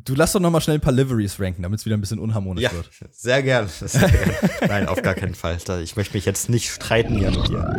Du lass doch noch mal schnell ein paar Liveries ranken, damit es wieder ein bisschen unharmonisch wird. Sehr gern. Nein, auf gar keinen Fall. Ich möchte mich jetzt nicht streiten hier mit dir.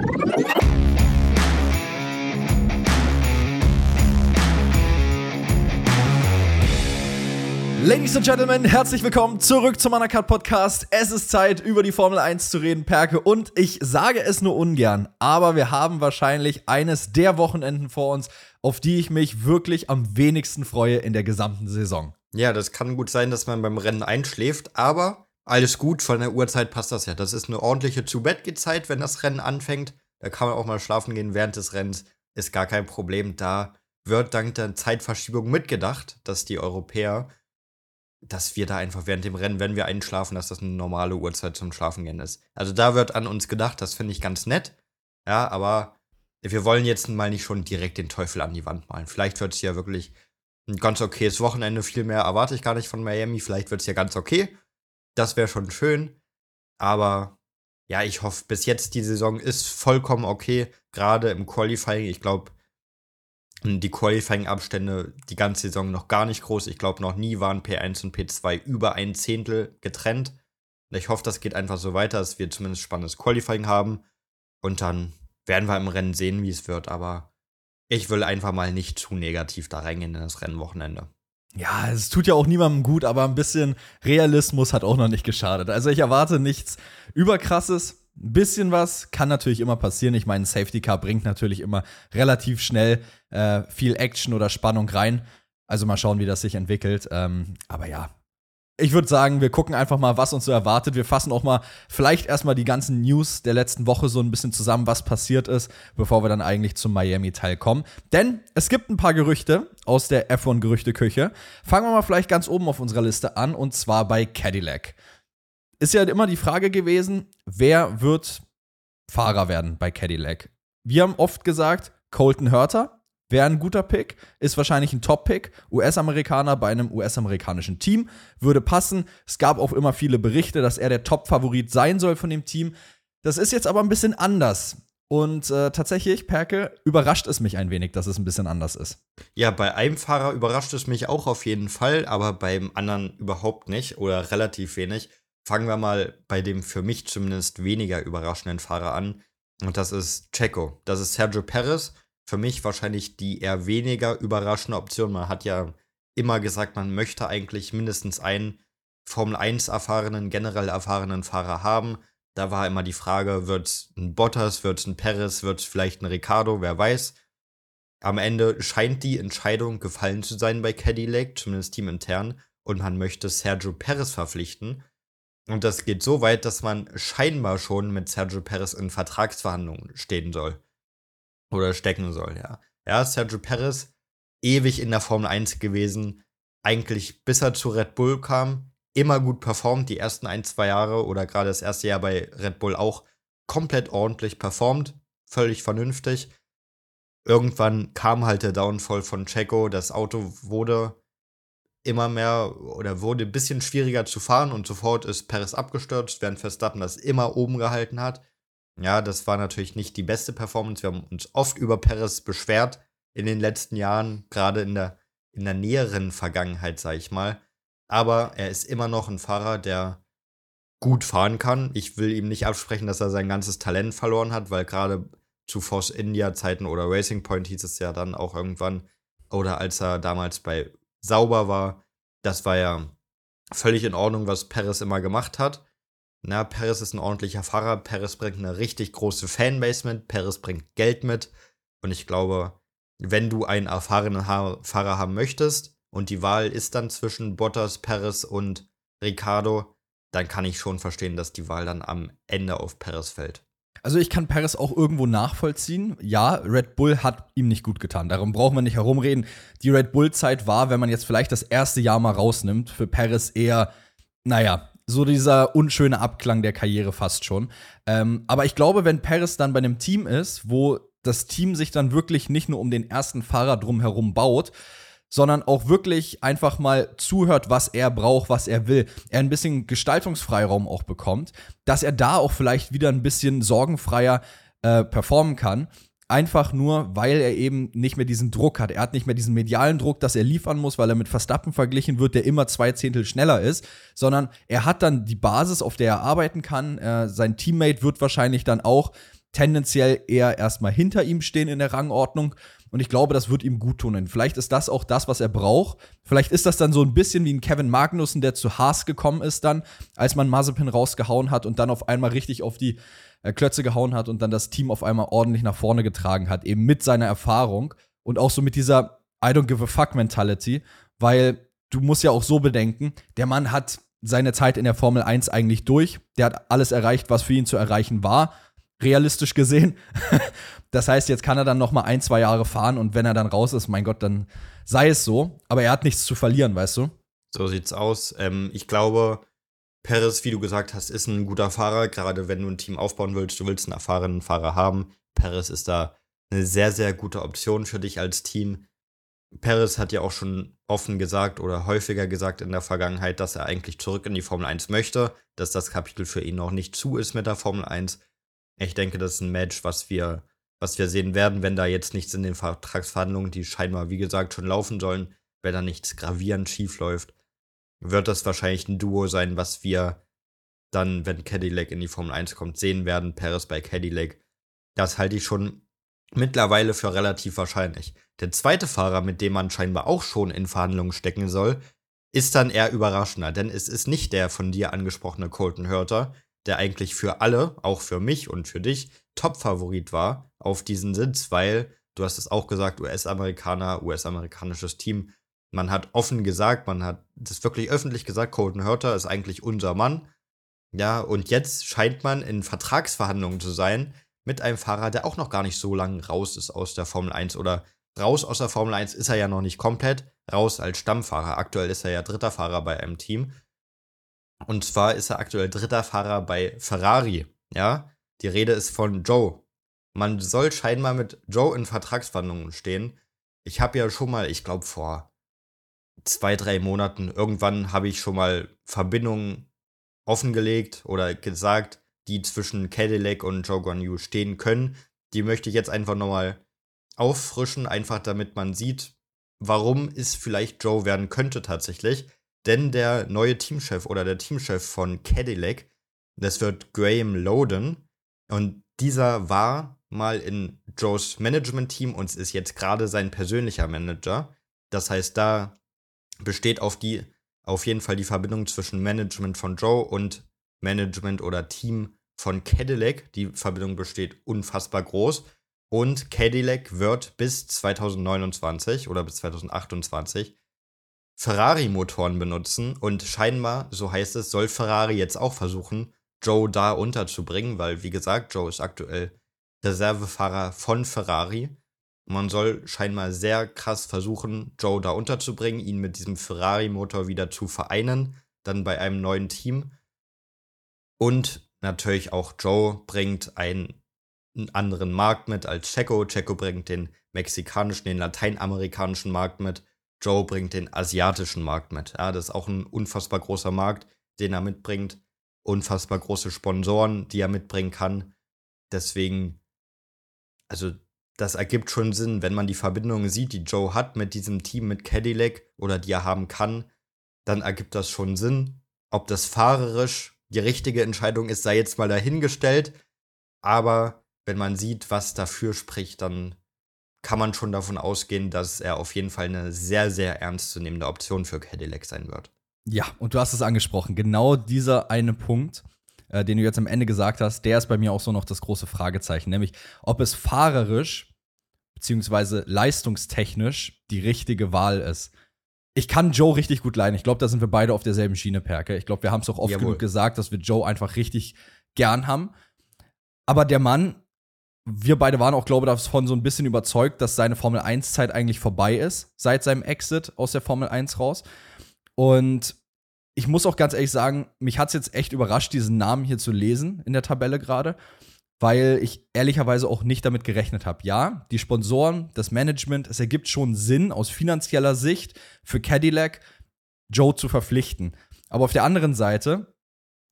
Ladies and Gentlemen, herzlich willkommen zurück zum Undercut Podcast. Es ist Zeit, über die Formel 1 zu reden, Perke. Und ich sage es nur ungern, aber wir haben wahrscheinlich eines der Wochenenden vor uns, auf die ich mich wirklich am wenigsten freue in der gesamten Saison. Ja, das kann gut sein, dass man beim Rennen einschläft, aber alles gut, von der Uhrzeit passt das ja. Das ist eine ordentliche Zu-Bett-Zeit, wenn das Rennen anfängt. Da kann man auch mal schlafen gehen während des Rennens, ist gar kein Problem. Da wird dank der Zeitverschiebung mitgedacht, dass die Europäer, dass wir da einfach während dem Rennen, wenn wir einschlafen, dass das eine normale Uhrzeit zum Schlafengehen ist. Also da wird an uns gedacht, das finde ich ganz nett. Ja, aber wir wollen jetzt mal nicht schon direkt den Teufel an die Wand malen. Vielleicht wird es ja wirklich ein ganz okayes Wochenende. Viel mehr erwarte ich gar nicht von Miami. Vielleicht wird es ja ganz okay. Das wäre schon schön. Aber ja, ich hoffe, bis jetzt die Saison ist vollkommen okay. Gerade im Qualifying. Ich glaube, die Qualifying-Abstände die ganze Saison noch gar nicht groß. Ich glaube, noch nie waren P1 und P2 über ein Zehntel getrennt. Ich hoffe, das geht einfach so weiter, dass wir zumindest spannendes Qualifying haben. Und dann werden wir im Rennen sehen, wie es wird. Aber ich will einfach mal nicht zu negativ da reingehen in das Rennwochenende. Ja, es tut ja auch niemandem gut, aber ein bisschen Realismus hat auch noch nicht geschadet. Also ich erwarte nichts Überkrasses. Ein bisschen was kann natürlich immer passieren. Ich meine, ein Safety Car bringt natürlich immer relativ schnell viel Action oder Spannung rein. Also mal schauen, wie das sich entwickelt. Aber ja, ich würde sagen, wir gucken einfach mal, was uns so erwartet. Wir fassen auch mal vielleicht erstmal die ganzen News der letzten Woche so ein bisschen zusammen, was passiert ist, bevor wir dann eigentlich zum Miami-Teil kommen. Denn es gibt ein paar Gerüchte aus der F1-Gerüchteküche. Fangen wir mal vielleicht ganz oben auf unserer Liste an, und zwar bei Cadillac. Ist ja immer die Frage gewesen, wer wird Fahrer werden bei Cadillac? Wir haben oft gesagt, Colton Herta wäre ein guter Pick, ist wahrscheinlich ein Top-Pick. US-Amerikaner bei einem US-amerikanischen Team würde passen. Es gab auch immer viele Berichte, dass er der Top-Favorit sein soll von dem Team. Das ist jetzt aber ein bisschen anders. Und tatsächlich, Perke, überrascht es mich ein wenig, dass es ein bisschen anders ist. Ja, bei einem Fahrer überrascht es mich auch auf jeden Fall, aber beim anderen überhaupt nicht oder relativ wenig. Fangen wir mal bei dem für mich zumindest weniger überraschenden Fahrer an. Und das ist Checo. Das ist Sergio Perez. Für mich wahrscheinlich die eher weniger überraschende Option. Man hat ja immer gesagt, man möchte eigentlich mindestens einen Formel 1 erfahrenen, generell erfahrenen Fahrer haben. Da war immer die Frage, wird es ein Bottas, wird es ein Perez, wird es vielleicht ein Ricciardo, wer weiß. Am Ende scheint die Entscheidung gefallen zu sein bei Cadillac, zumindest teamintern. Und man möchte Sergio Perez verpflichten. Und das geht so weit, dass man scheinbar schon mit Sergio Perez in Vertragsverhandlungen stehen soll. Oder stecken soll, ja. Ja, Sergio Perez, ewig in der Formel 1 gewesen, eigentlich bis er zu Red Bull kam, immer gut performt, die ersten 1-2 Jahre oder gerade das erste Jahr bei Red Bull auch komplett ordentlich performt, völlig vernünftig. Irgendwann kam halt der Downfall von Checo, das Auto wurde immer mehr oder wurde ein bisschen schwieriger zu fahren und sofort ist Perez abgestürzt, während Verstappen das immer oben gehalten hat. Ja, das war natürlich nicht die beste Performance. Wir haben uns oft über Perez beschwert in den letzten Jahren, gerade in der näheren Vergangenheit, sag ich mal. Aber er ist immer noch ein Fahrer, der gut fahren kann. Ich will ihm nicht absprechen, dass er sein ganzes Talent verloren hat, weil gerade zu Force India-Zeiten oder Racing Point hieß es ja dann auch irgendwann, oder als er damals bei Sauber war, das war ja völlig in Ordnung, was Perez immer gemacht hat. Na, Perez ist ein ordentlicher Fahrer, Perez bringt eine richtig große Fanbase mit, Perez bringt Geld mit und ich glaube, wenn du einen erfahrenen Fahrer haben möchtest und die Wahl ist dann zwischen Bottas, Perez und Ricciardo, dann kann ich schon verstehen, dass die Wahl dann am Ende auf Perez fällt. Also ich kann Perez auch irgendwo nachvollziehen. Ja, Red Bull hat ihm nicht gut getan. Darum brauchen wir nicht herumreden. Die Red Bull-Zeit war, wenn man jetzt vielleicht das erste Jahr mal rausnimmt, für Perez eher, naja, so dieser unschöne Abklang der Karriere fast schon. Aber ich glaube, wenn Perez dann bei einem Team ist, wo das Team sich dann wirklich nicht nur um den ersten Fahrer drumherum baut, sondern auch wirklich einfach mal zuhört, was er braucht, was er will, er ein bisschen Gestaltungsfreiraum auch bekommt, dass er da auch vielleicht wieder ein bisschen sorgenfreier performen kann, Einfach nur, weil er eben nicht mehr diesen Druck hat. Er hat nicht mehr diesen medialen Druck, dass er liefern muss, weil er mit Verstappen verglichen wird, der immer 2 Zehntel schneller ist, sondern er hat dann die Basis, auf der er arbeiten kann. Sein Teammate wird wahrscheinlich dann auch tendenziell eher erstmal hinter ihm stehen in der Rangordnung. Und ich glaube, das wird ihm gut tun. Und vielleicht ist das auch das, was er braucht. Vielleicht ist das dann so ein bisschen wie ein Kevin Magnussen, der zu Haas gekommen ist dann, als man Mazepin rausgehauen hat und dann auf einmal richtig auf die Klötze gehauen hat und dann das Team auf einmal ordentlich nach vorne getragen hat, eben mit seiner Erfahrung und auch so mit dieser I don't give a fuck Mentality, weil du musst ja auch so bedenken, der Mann hat seine Zeit in der Formel 1 eigentlich durch, der hat alles erreicht, was für ihn zu erreichen war, realistisch gesehen. Das heißt, jetzt kann er dann noch mal 1-2 Jahre fahren und wenn er dann raus ist, mein Gott, dann sei es so, aber er hat nichts zu verlieren, weißt du? So sieht's aus. Ich glaube, Perez, wie du gesagt hast, ist ein guter Fahrer, gerade wenn du ein Team aufbauen willst, du willst einen erfahrenen Fahrer haben. Perez ist da eine sehr, sehr gute Option für dich als Team. Perez hat ja auch schon offen gesagt oder häufiger gesagt in der Vergangenheit, dass er eigentlich zurück in die Formel 1 möchte, dass das Kapitel für ihn noch nicht zu ist mit der Formel 1. Ich denke, das ist ein Match, was wir sehen werden, wenn da jetzt nichts in den Vertragsverhandlungen, die scheinbar, wie gesagt, schon laufen sollen, wenn da nichts gravierend schief läuft, wird das wahrscheinlich ein Duo sein, was wir dann, wenn Cadillac in die Formel 1 kommt, sehen werden. Perez bei Cadillac. Das halte ich schon mittlerweile für relativ wahrscheinlich. Der zweite Fahrer, mit dem man scheinbar auch schon in Verhandlungen stecken soll, ist dann eher überraschender, denn es ist nicht der von dir angesprochene Colton Herta, der eigentlich für alle, auch für mich und für dich, Top-Favorit war auf diesen Sitz, weil, du hast es auch gesagt, US-Amerikaner, US-amerikanisches Team. Man hat offen gesagt, man hat das wirklich öffentlich gesagt, Colton Herta ist eigentlich unser Mann. Ja, und jetzt scheint man in Vertragsverhandlungen zu sein mit einem Fahrer, der auch noch gar nicht so lange raus ist aus der Formel 1 oder raus aus der Formel 1 ist er ja noch nicht komplett, raus als Stammfahrer. Aktuell ist er ja dritter Fahrer bei einem Team. Und zwar ist er aktuell dritter Fahrer bei Ferrari, ja. Die Rede ist von Joe. Man soll scheinbar mit Joe in Vertragsverhandlungen stehen. Ich habe ja schon mal, ich glaube vor 2-3 Monaten, irgendwann habe ich schon mal Verbindungen offengelegt oder gesagt, die zwischen Cadillac und Zhou Guanyu stehen können. Die möchte ich jetzt einfach nochmal auffrischen, einfach damit man sieht, warum es vielleicht Joe werden könnte tatsächlich. Denn der neue Teamchef oder der Teamchef von Cadillac, das wird Graham Loden. Und dieser war mal in Joes Management-Team und ist jetzt gerade sein persönlicher Manager. Das heißt, da besteht auf jeden Fall die Verbindung zwischen Management von Joe und Management oder Team von Cadillac. Die Verbindung besteht unfassbar groß. Und Cadillac wird bis 2029 oder bis 2028 Ferrari-Motoren benutzen und scheinbar, so heißt es, soll Ferrari jetzt auch versuchen, Joe da unterzubringen, weil, wie gesagt, Joe ist aktuell Reservefahrer von Ferrari. Man soll scheinbar sehr krass versuchen, Joe da unterzubringen, ihn mit diesem Ferrari-Motor wieder zu vereinen, dann bei einem neuen Team. Und natürlich auch Joe bringt einen anderen Markt mit als Checo. Checo bringt den mexikanischen, den lateinamerikanischen Markt mit. Joe bringt den asiatischen Markt mit. Ja, das ist auch ein unfassbar großer Markt, den er mitbringt. Unfassbar große Sponsoren, die er mitbringen kann. Deswegen, also das ergibt schon Sinn, wenn man die Verbindungen sieht, die Joe hat mit diesem Team, mit Cadillac oder die er haben kann, dann ergibt das schon Sinn. Ob das fahrerisch die richtige Entscheidung ist, sei jetzt mal dahingestellt. Aber wenn man sieht, was dafür spricht, dann kann man schon davon ausgehen, dass er auf jeden Fall eine sehr, sehr ernstzunehmende Option für Cadillac sein wird. Ja, und du hast es angesprochen. Genau dieser eine Punkt, den du jetzt am Ende gesagt hast, der ist bei mir auch so noch das große Fragezeichen. Nämlich, ob es fahrerisch beziehungsweise leistungstechnisch die richtige Wahl ist. Ich kann Joe richtig gut leiden. Ich glaube, da sind wir beide auf derselben Schiene, Perke. Ich glaube, wir haben es auch oft genug gesagt, dass wir Joe einfach richtig gern haben. Aber der Mann, wir beide waren auch, glaube ich, davon so ein bisschen überzeugt, dass seine Formel-1-Zeit eigentlich vorbei ist, seit seinem Exit aus der Formel 1 raus. Und ich muss auch ganz ehrlich sagen, mich hat es jetzt echt überrascht, diesen Namen hier zu lesen in der Tabelle gerade, weil ich ehrlicherweise auch nicht damit gerechnet habe. Ja, die Sponsoren, das Management, es ergibt schon Sinn aus finanzieller Sicht für Cadillac, Joe zu verpflichten. Aber auf der anderen Seite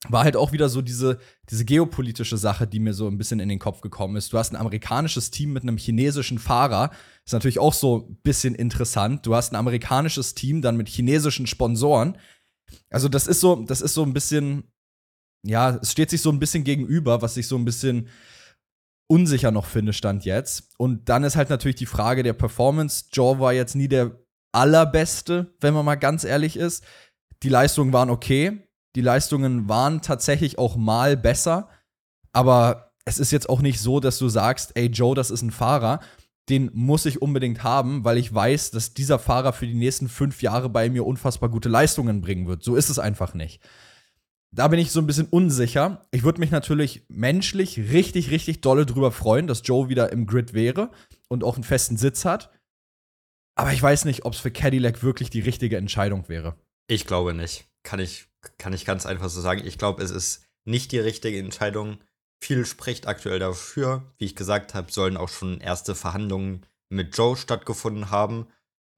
war halt auch wieder so diese geopolitische Sache, die mir so ein bisschen in den Kopf gekommen ist. Du hast ein amerikanisches Team mit einem chinesischen Fahrer. Ist natürlich auch so ein bisschen interessant. Du hast ein amerikanisches Team dann mit chinesischen Sponsoren. Also das ist so ein bisschen, ja, es steht sich so ein bisschen gegenüber, was ich so ein bisschen unsicher noch finde, Stand jetzt. Und dann ist halt natürlich die Frage der Performance. Joe war jetzt nie der allerbeste, wenn man mal ganz ehrlich ist. Die Leistungen waren okay. Die Leistungen waren tatsächlich auch mal besser. Aber es ist jetzt auch nicht so, dass du sagst, ey, Joe, das ist ein Fahrer, den muss ich unbedingt haben, weil ich weiß, dass dieser Fahrer für die nächsten 5 Jahre bei mir unfassbar gute Leistungen bringen wird. So ist es einfach nicht. Da bin ich so ein bisschen unsicher. Ich würde mich natürlich menschlich richtig, richtig dolle drüber freuen, dass Joe wieder im Grid wäre und auch einen festen Sitz hat. Aber ich weiß nicht, ob es für Cadillac wirklich die richtige Entscheidung wäre. Ich glaube nicht. Kann ich ganz einfach so sagen. Ich glaube, es ist nicht die richtige Entscheidung. Viel spricht aktuell dafür. Wie ich gesagt habe, sollen auch schon erste Verhandlungen mit Joe stattgefunden haben.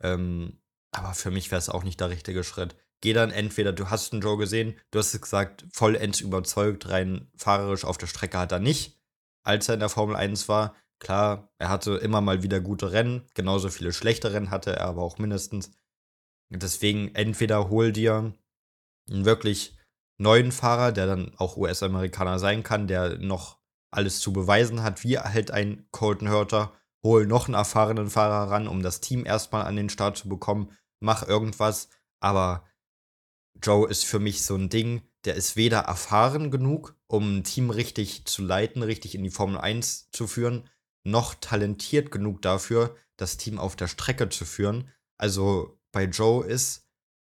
Aber für mich wäre es auch nicht der richtige Schritt. Geh dann entweder, du hast den Joe gesehen, du hast es gesagt, vollends überzeugt, rein fahrerisch auf der Strecke hat er nicht, als er in der Formel 1 war. Klar, er hatte immer mal wieder gute Rennen, genauso viele schlechte Rennen hatte er aber auch mindestens. Deswegen entweder hol dir einen wirklich neuen Fahrer, der dann auch US-Amerikaner sein kann, der noch alles zu beweisen hat, wie halt ein Colton Herta. Hol noch einen erfahrenen Fahrer ran, um das Team erstmal an den Start zu bekommen. Mach irgendwas, aber Joe ist für mich so ein Ding, der ist weder erfahren genug, um ein Team richtig zu leiten, richtig in die Formel 1 zu führen, noch talentiert genug dafür, das Team auf der Strecke zu führen. Also bei Joe ist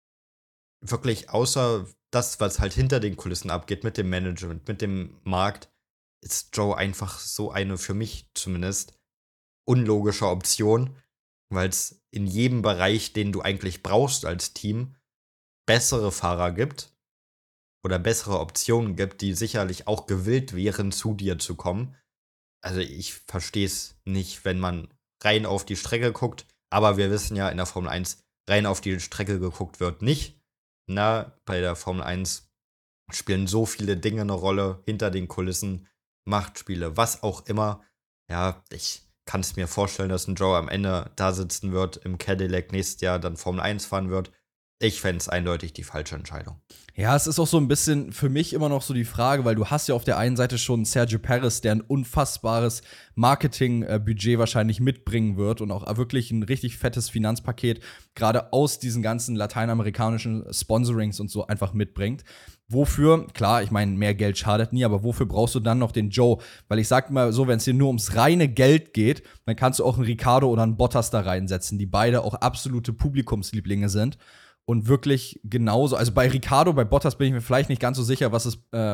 wirklich außer das, was halt hinter den Kulissen abgeht, mit dem Management, mit dem Markt, ist Joe einfach so eine, für mich zumindest, unlogische Option, weil es in jedem Bereich, den du eigentlich brauchst als Team, bessere Fahrer gibt oder bessere Optionen gibt, die sicherlich auch gewillt wären, zu dir zu kommen. Also ich verstehe es nicht, wenn man rein auf die Strecke guckt, aber wir wissen ja, in der Formel 1 rein auf die Strecke geguckt wird nicht. Bei der Formel 1 spielen so viele Dinge eine Rolle, hinter den Kulissen, Machtspiele, was auch immer. Ja, ich kann es mir vorstellen, dass ein Joe am Ende da sitzen wird, im Cadillac nächstes Jahr dann Formel 1 fahren wird. Ich fände es eindeutig die falsche Entscheidung. Ja, es ist auch so ein bisschen für mich immer noch so die Frage, weil du hast ja auf der einen Seite schon Sergio Perez, der ein unfassbares Marketingbudget wahrscheinlich mitbringen wird und auch wirklich ein richtig fettes Finanzpaket gerade aus diesen ganzen lateinamerikanischen Sponsorings und so einfach mitbringt. Wofür, klar, ich meine, mehr Geld schadet nie, aber wofür brauchst du dann noch den Joe? Weil ich sag mal so, wenn es dir nur ums reine Geld geht, dann kannst du auch einen Ricardo oder einen Bottas da reinsetzen, die beide auch absolute Publikumslieblinge sind. Und wirklich genauso, also bei Ricardo, bei Bottas bin ich mir vielleicht nicht ganz so sicher, was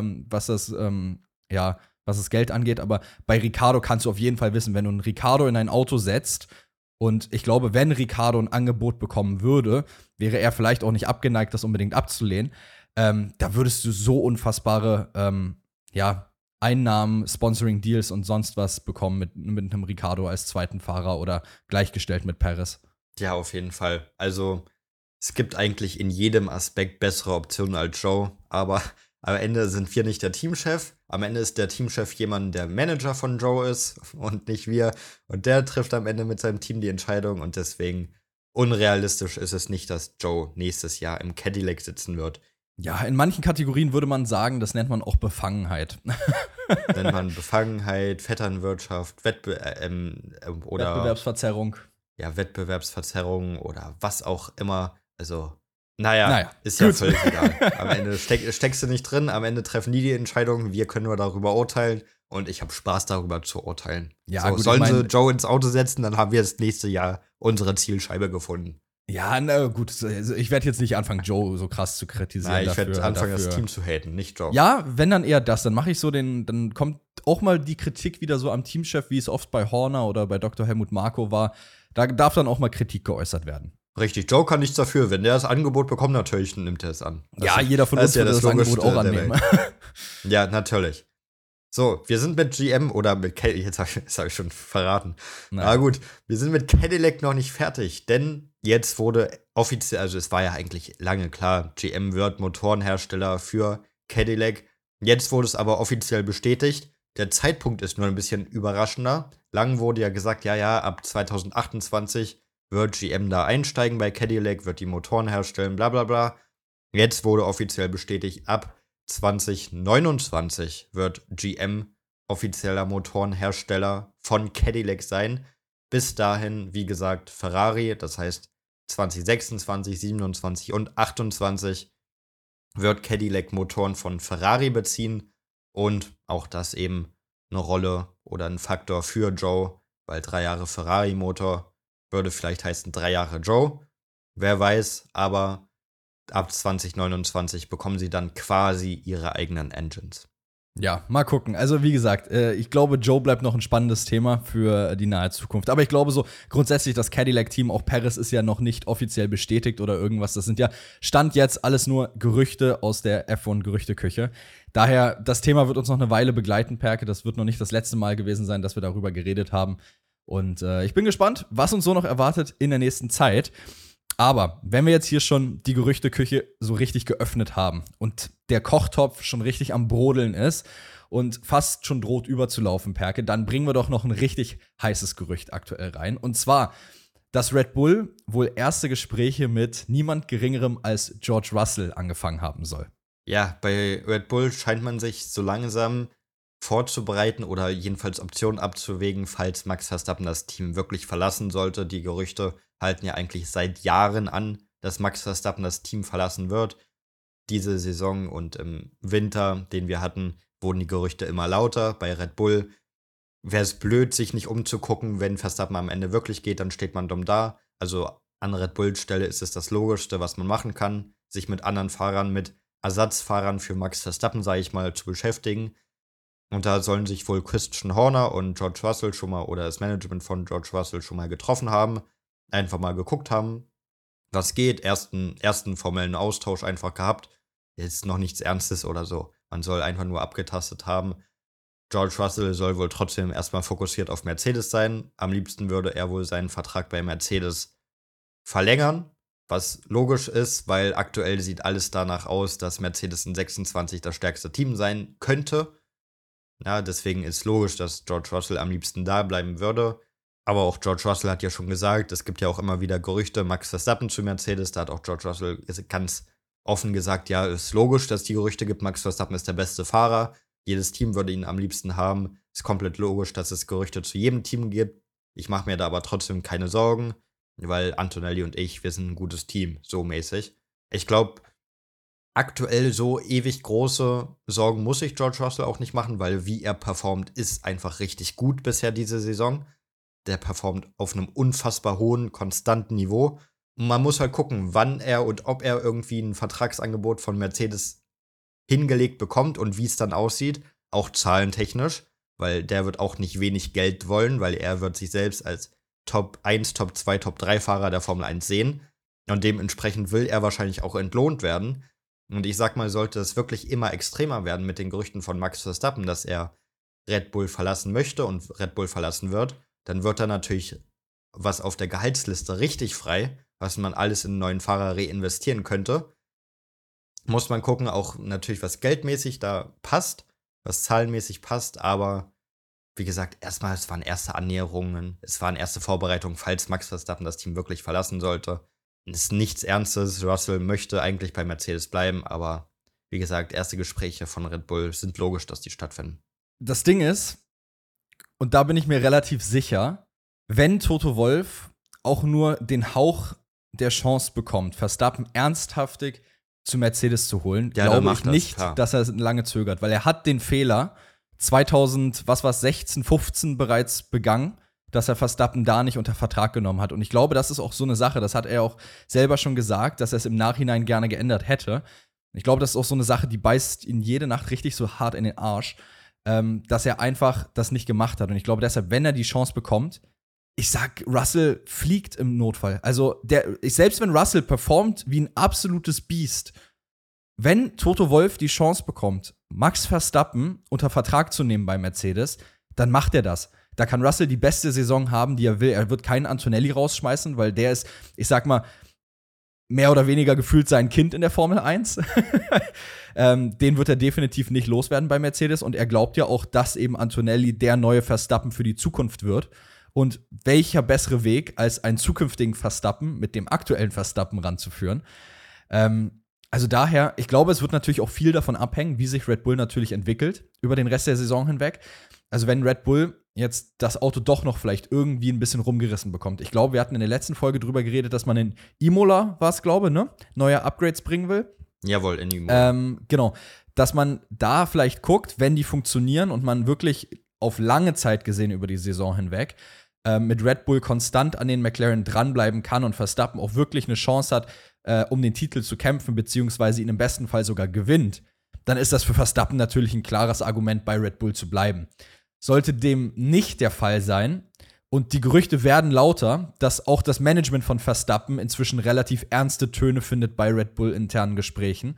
das Geld angeht, aber bei Ricardo kannst du auf jeden Fall wissen, wenn du einen Ricardo in ein Auto setzt, und ich glaube, wenn Ricardo ein Angebot bekommen würde, wäre er vielleicht auch nicht abgeneigt, das unbedingt abzulehnen. Da würdest du so unfassbare Einnahmen, Sponsoring-Deals und sonst was bekommen mit einem Ricardo als zweiten Fahrer oder gleichgestellt mit Perez. Ja, auf jeden Fall. Also es gibt eigentlich in jedem Aspekt bessere Optionen als Joe, aber am Ende sind wir nicht der Teamchef. Am Ende ist der Teamchef jemand, der Manager von Joe ist und nicht wir. Und der trifft am Ende mit seinem Team die Entscheidung und deswegen unrealistisch ist es nicht, dass Joe nächstes Jahr im Cadillac sitzen wird. Ja, in manchen Kategorien würde man sagen, das nennt man auch Befangenheit. Nennt man Befangenheit, Vetternwirtschaft, Wettbewerbsverzerrung. Ja, Wettbewerbsverzerrung oder was auch immer. Also, naja, ist gut. Ja völlig egal. Am Ende steckst du nicht drin, am Ende treffen die Entscheidung, wir können nur darüber urteilen und ich habe Spaß darüber zu urteilen. Ja, so, gut, sollen sie Joe ins Auto setzen, dann haben wir das nächste Jahr unsere Zielscheibe gefunden. Ja, na gut, also ich werde jetzt nicht anfangen, Joe so krass zu kritisieren. Nein, ich werde anfangen, das Team zu haten, nicht Joe. Ja, wenn dann eher das, dann mache ich so dann kommt auch mal die Kritik wieder so am Teamchef, wie es oft bei Horner oder bei Dr. Helmut Marko war. Da darf dann auch mal Kritik geäußert werden. Richtig, Joe kann nichts dafür. Wenn der das Angebot bekommt, natürlich nimmt er es an. Ja, jeder von uns wird das Angebot auch annehmen. Ja, natürlich. So, wir sind mit GM oder mit Cadillac, jetzt hab ich schon verraten. Na gut, wir sind mit Cadillac noch nicht fertig, denn jetzt wurde offiziell, also es war ja eigentlich lange klar, GM wird Motorenhersteller für Cadillac. Jetzt wurde es aber offiziell bestätigt. Der Zeitpunkt ist nur ein bisschen überraschender. Lang wurde ja gesagt, ja, ab 2028 wird GM da einsteigen bei Cadillac, wird die Motoren herstellen, bla bla bla. Jetzt wurde offiziell bestätigt, ab 2029 wird GM offizieller Motorenhersteller von Cadillac sein. Bis dahin, wie gesagt, Ferrari, das heißt 2026, 27 und 28 wird Cadillac Motoren von Ferrari beziehen und auch das eben eine Rolle oder ein Faktor für Joe, weil 3 Jahre Ferrari-Motor würde vielleicht heißen 3 Jahre Joe, wer weiß, aber ab 2029 bekommen sie dann quasi ihre eigenen Engines. Ja, mal gucken. Also wie gesagt, ich glaube, Joe bleibt noch ein spannendes Thema für die nahe Zukunft. Aber ich glaube so grundsätzlich, das Cadillac-Team, auch Perez ist ja noch nicht offiziell bestätigt oder irgendwas. Das sind ja Stand jetzt alles nur Gerüchte aus der F1-Gerüchteküche. Daher, das Thema wird uns noch eine Weile begleiten, Perke. Das wird noch nicht das letzte Mal gewesen sein, dass wir darüber geredet haben. Und ich bin gespannt, was uns so noch erwartet in der nächsten Zeit. Aber wenn wir jetzt hier schon die Gerüchteküche so richtig geöffnet haben und der Kochtopf schon richtig am Brodeln ist und fast schon droht überzulaufen, Perke, dann bringen wir doch noch ein richtig heißes Gerücht aktuell rein. Und zwar, dass Red Bull wohl erste Gespräche mit niemand Geringerem als George Russell angefangen haben soll. Ja, bei Red Bull scheint man sich so langsam vorzubereiten oder jedenfalls Optionen abzuwägen, falls Max Verstappen das Team wirklich verlassen sollte. Die Gerüchte halten ja eigentlich seit Jahren an, dass Max Verstappen das Team verlassen wird. Diese Saison und im Winter, den wir hatten, wurden die Gerüchte immer lauter. Bei Red Bull wäre es blöd, sich nicht umzugucken. Wenn Verstappen am Ende wirklich geht, dann steht man dumm da. Also an Red Bulls Stelle ist es das Logischste, was man machen kann, sich mit anderen Fahrern, mit Ersatzfahrern für Max Verstappen, sage ich mal, zu beschäftigen. Und da sollen sich wohl Christian Horner und George Russell schon mal oder das Management von George Russell schon mal getroffen haben, einfach mal geguckt haben, was geht, ersten formellen Austausch einfach gehabt. Jetzt noch nichts Ernstes oder so. Man soll einfach nur abgetastet haben. George Russell soll wohl trotzdem erstmal fokussiert auf Mercedes sein. Am liebsten würde er wohl seinen Vertrag bei Mercedes verlängern, was logisch ist, weil aktuell sieht alles danach aus, dass Mercedes in 26 das stärkste Team sein könnte. Ja, deswegen ist logisch, dass George Russell am liebsten da bleiben würde. Aber auch George Russell hat ja schon gesagt, es gibt ja auch immer wieder Gerüchte, Max Verstappen zu Mercedes. Da hat auch George Russell ganz offen gesagt, ja, ist logisch, dass es die Gerüchte gibt. Max Verstappen ist der beste Fahrer. Jedes Team würde ihn am liebsten haben. Ist komplett logisch, dass es Gerüchte zu jedem Team gibt. Ich mache mir da aber trotzdem keine Sorgen, weil Antonelli und ich, wir sind ein gutes Team, so mäßig. Ich glaube, aktuell so ewig große Sorgen muss sich George Russell auch nicht machen, weil wie er performt, ist einfach richtig gut bisher diese Saison. Der performt auf einem unfassbar hohen, konstanten Niveau. Und man muss halt gucken, wann er und ob er irgendwie ein Vertragsangebot von Mercedes hingelegt bekommt und wie es dann aussieht, auch zahlentechnisch, weil der wird auch nicht wenig Geld wollen, weil er wird sich selbst als Top 1, Top 2, Top 3 Fahrer der Formel 1 sehen. Und dementsprechend will er wahrscheinlich auch entlohnt werden. Und ich sag mal, sollte es wirklich immer extremer werden mit den Gerüchten von Max Verstappen, dass er Red Bull verlassen möchte und Red Bull verlassen wird, dann wird da natürlich was auf der Gehaltsliste richtig frei, was man alles in einen neuen Fahrer reinvestieren könnte. Muss man gucken, auch natürlich, was geldmäßig da passt, was zahlenmäßig passt, aber wie gesagt, erstmal, es waren erste Annäherungen, es waren erste Vorbereitungen, falls Max Verstappen das Team wirklich verlassen sollte. Es ist nichts Ernstes, Russell möchte eigentlich bei Mercedes bleiben, aber wie gesagt, erste Gespräche von Red Bull sind logisch, dass die stattfinden. Das Ding ist, und da bin ich mir relativ sicher, wenn Toto Wolff auch nur den Hauch der Chance bekommt, Verstappen ernsthaftig zu Mercedes zu holen, Ja, glaube ich nicht, klar. dass er lange zögert, weil er hat den Fehler 2016, 15 bereits begangen, dass er Verstappen da nicht unter Vertrag genommen hat. Und ich glaube, das ist auch so eine Sache, das hat er auch selber schon gesagt, dass er es im Nachhinein gerne geändert hätte. Ich glaube, das ist auch so eine Sache, die beißt ihn jede Nacht richtig so hart in den Arsch, dass er einfach das nicht gemacht hat. Und ich glaube deshalb, wenn er die Chance bekommt, ich sag, Russell fliegt im Notfall. Also, selbst wenn Russell performt wie ein absolutes Biest, wenn Toto Wolff die Chance bekommt, Max Verstappen unter Vertrag zu nehmen bei Mercedes, dann macht er das. Da kann Russell die beste Saison haben, die er will. Er wird keinen Antonelli rausschmeißen, weil der ist, ich sag mal, mehr oder weniger gefühlt sein Kind in der Formel 1. Den wird er definitiv nicht loswerden bei Mercedes und er glaubt ja auch, dass eben Antonelli der neue Verstappen für die Zukunft wird. Und welcher bessere Weg, als einen zukünftigen Verstappen mit dem aktuellen Verstappen ranzuführen? Also daher, ich glaube, es wird natürlich auch viel davon abhängen, wie sich Red Bull natürlich entwickelt über den Rest der Saison hinweg. Also wenn Red Bull jetzt das Auto doch noch vielleicht irgendwie ein bisschen rumgerissen bekommt. Ich glaube, wir hatten in der letzten Folge drüber geredet, dass man in Imola, war es, glaube ich, ne, neue Upgrades bringen will. Jawohl, in Imola. Genau, dass man da vielleicht guckt, wenn die funktionieren und man wirklich auf lange Zeit gesehen über die Saison hinweg mit Red Bull konstant an den McLaren dranbleiben kann und Verstappen auch wirklich eine Chance hat, um den Titel zu kämpfen, beziehungsweise ihn im besten Fall sogar gewinnt, dann ist das für Verstappen natürlich ein klares Argument, bei Red Bull zu bleiben. Sollte dem nicht der Fall sein, und die Gerüchte werden lauter, dass auch das Management von Verstappen inzwischen relativ ernste Töne findet bei Red Bull internen Gesprächen,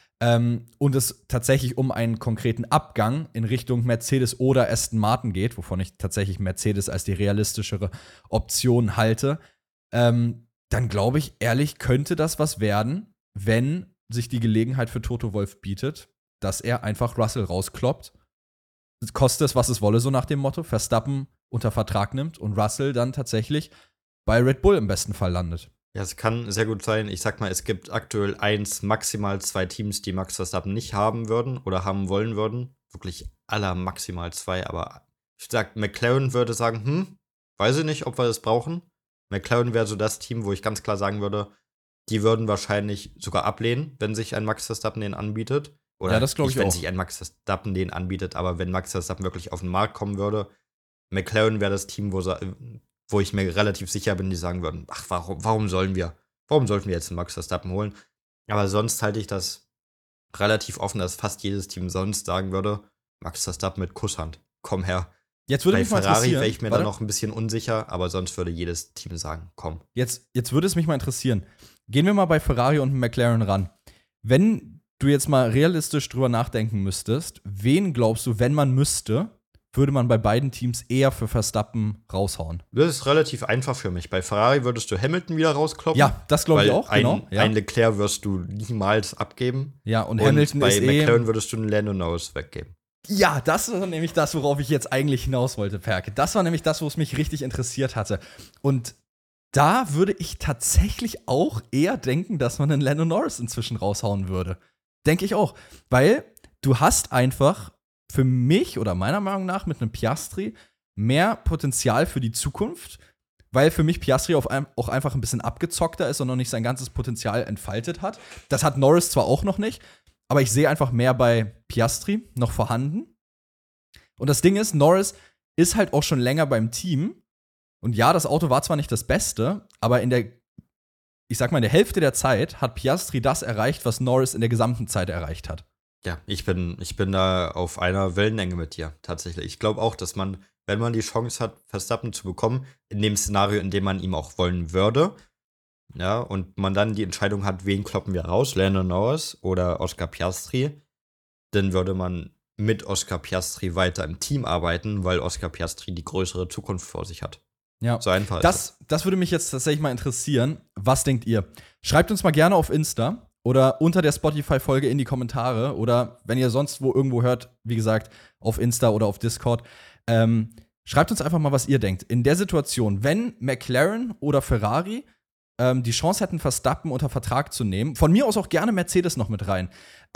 und es tatsächlich um einen konkreten Abgang in Richtung Mercedes oder Aston Martin geht, wovon ich tatsächlich Mercedes als die realistischere Option halte, dann glaube ich, ehrlich, könnte das was werden, wenn sich die Gelegenheit für Toto Wolff bietet, dass er einfach Russell rauskloppt, koste es, was es wolle, so nach dem Motto, Verstappen unter Vertrag nimmt und Russell dann tatsächlich bei Red Bull im besten Fall landet. Ja, es kann sehr gut sein. Ich sag mal, es gibt aktuell maximal 2 Teams, die Max Verstappen nicht haben würden oder haben wollen würden. Wirklich maximal 2, aber ich sag, McLaren würde sagen, weiß ich nicht, ob wir das brauchen. McLaren wäre so das Team, wo ich ganz klar sagen würde, die würden wahrscheinlich sogar ablehnen, wenn sich ein Max Verstappen den anbietet. Oder ja, das glaube ich nicht, wenn auch. sich ein Max Verstappen den anbietet, aber wenn Max Verstappen wirklich auf den Markt kommen würde, McLaren wäre das Team, wo ich mir relativ sicher bin, die sagen würden, ach, warum sollten wir jetzt einen Max Verstappen holen? Aber sonst halte ich das relativ offen, dass fast jedes Team sonst sagen würde, Max Verstappen mit Kusshand, komm her. Jetzt würde Bei mich mal Ferrari interessieren. wäre ich mir da noch ein bisschen unsicher, aber sonst würde jedes Team sagen, komm. Jetzt würde es mich mal interessieren. Gehen wir mal bei Ferrari und McLaren ran. Wenn du jetzt mal realistisch drüber nachdenken müsstest, wen glaubst du, wenn man müsste, würde man bei beiden Teams eher für Verstappen raushauen? Das ist relativ einfach für mich. Bei Ferrari würdest du Hamilton wieder rauskloppen. Ja, das glaube ich auch, genau. Ein Leclerc wirst du niemals abgeben. Ja, und Hamilton bei ist McLaren würdest du einen Lando Norris weggeben. Ja, das war nämlich das, worauf ich jetzt eigentlich hinaus wollte, Perke. Das war nämlich das, wo es mich richtig interessiert hatte. Und da würde ich tatsächlich auch eher denken, dass man einen Lando Norris inzwischen raushauen würde. Denke ich auch. Weil du hast einfach für mich oder meiner Meinung nach mit einem Piastri mehr Potenzial für die Zukunft, weil für mich Piastri auch einfach ein bisschen abgezockter ist und noch nicht sein ganzes Potenzial entfaltet hat. Das hat Norris zwar auch noch nicht, aber ich sehe einfach mehr bei Piastri noch vorhanden. Und das Ding ist, Norris ist halt auch schon länger beim Team. Und ja, das Auto war zwar nicht das Beste, aber in der Hälfte der Zeit hat Piastri das erreicht, was Norris in der gesamten Zeit erreicht hat. Ja, ich bin da auf einer Wellenlänge mit dir, tatsächlich. Ich glaube auch, dass man, wenn man die Chance hat, Verstappen zu bekommen, in dem Szenario, in dem man ihm auch wollen würde, ja, und man dann die Entscheidung hat, wen kloppen wir raus, Lando Norris oder Oscar Piastri, dann würde man mit Oscar Piastri weiter im Team arbeiten, weil Oscar Piastri die größere Zukunft vor sich hat. Ja, so einfach ist das würde mich jetzt tatsächlich mal interessieren. Was denkt ihr? Schreibt uns mal gerne auf Insta oder unter der Spotify-Folge in die Kommentare oder wenn ihr sonst wo irgendwo hört, wie gesagt, auf Insta oder auf Discord. Schreibt uns einfach mal, was ihr denkt. In der Situation, wenn McLaren oder Ferrari die Chance hätten, Verstappen unter Vertrag zu nehmen, von mir aus auch gerne Mercedes noch mit rein,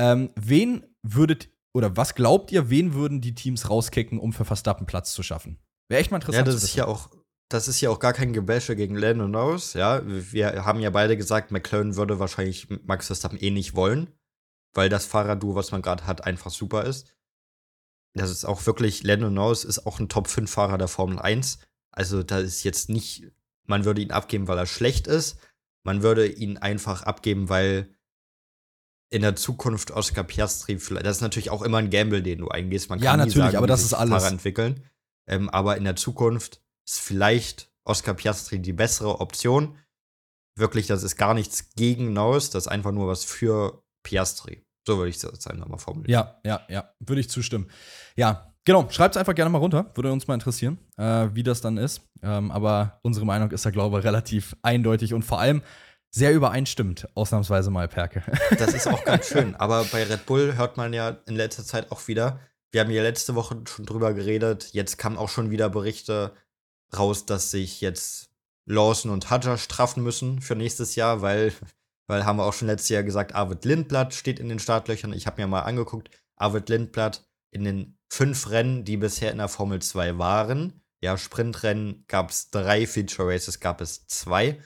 was glaubt ihr, wen würden die Teams rauskicken, um für Verstappen Platz zu schaffen? Wäre echt mal interessant. Ja, das ist ja auch gar kein Gebäsche gegen Lando Norris, ja. Wir haben ja beide gesagt, McLaren würde wahrscheinlich Max Verstappen nicht wollen, weil das Fahrerduo, was man gerade hat, einfach super ist. Das ist auch wirklich, Lando Norris ist auch ein Top-5-Fahrer der Formel 1. Also da ist jetzt nicht, man würde ihn abgeben, weil er schlecht ist. Man würde ihn einfach abgeben, weil in der Zukunft Oscar Piastri, das ist natürlich auch immer ein Gamble, den du eingehst. Man kann ja, natürlich, sagen, aber das wie ist sich alles. Fahrer entwickeln. Aber in der Zukunft ist vielleicht Oscar Piastri die bessere Option. Wirklich, das ist gar nichts gegen Norris, das ist einfach nur was für Piastri. So würde ich das jetzt einmal formulieren. Ja, würde ich zustimmen. Ja, genau, schreibt es einfach gerne mal runter, würde uns mal interessieren, wie das dann ist. Aber unsere Meinung ist ja, glaube ich, relativ eindeutig und vor allem sehr übereinstimmt, ausnahmsweise mal, Perke. Das ist auch ganz schön. Aber bei Red Bull hört man ja in letzter Zeit auch wieder, wir haben ja letzte Woche schon drüber geredet, jetzt kamen auch schon wieder Berichte raus, dass sich jetzt Lawson und Hadjar straffen müssen für nächstes Jahr, weil haben wir auch schon letztes Jahr gesagt, Arvid Lindblad steht in den Startlöchern. Ich habe mir mal angeguckt, Arvid Lindblad in den 5 Rennen, die bisher in der Formel 2 waren. Ja, Sprintrennen gab es 3, Feature Races gab es 2.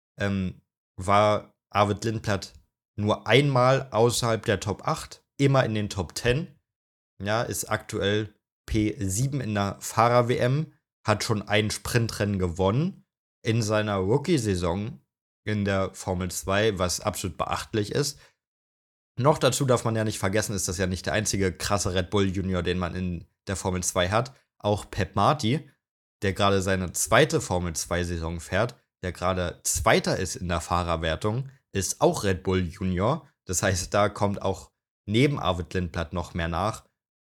War Arvid Lindblad nur einmal außerhalb der Top 8, immer in den Top 10. Ja, ist aktuell P7 in der Fahrer-WM, hat schon ein Sprintrennen gewonnen in seiner Rookie-Saison in der Formel 2, was absolut beachtlich ist. Noch dazu darf man ja nicht vergessen, ist das ja nicht der einzige krasse Red Bull Junior, den man in der Formel 2 hat. Auch Pep Marty, der gerade seine 2. Formel 2-Saison fährt, der gerade Zweiter ist in der Fahrerwertung, ist auch Red Bull Junior. Das heißt, da kommt auch neben Arvid Lindblad noch mehr nach.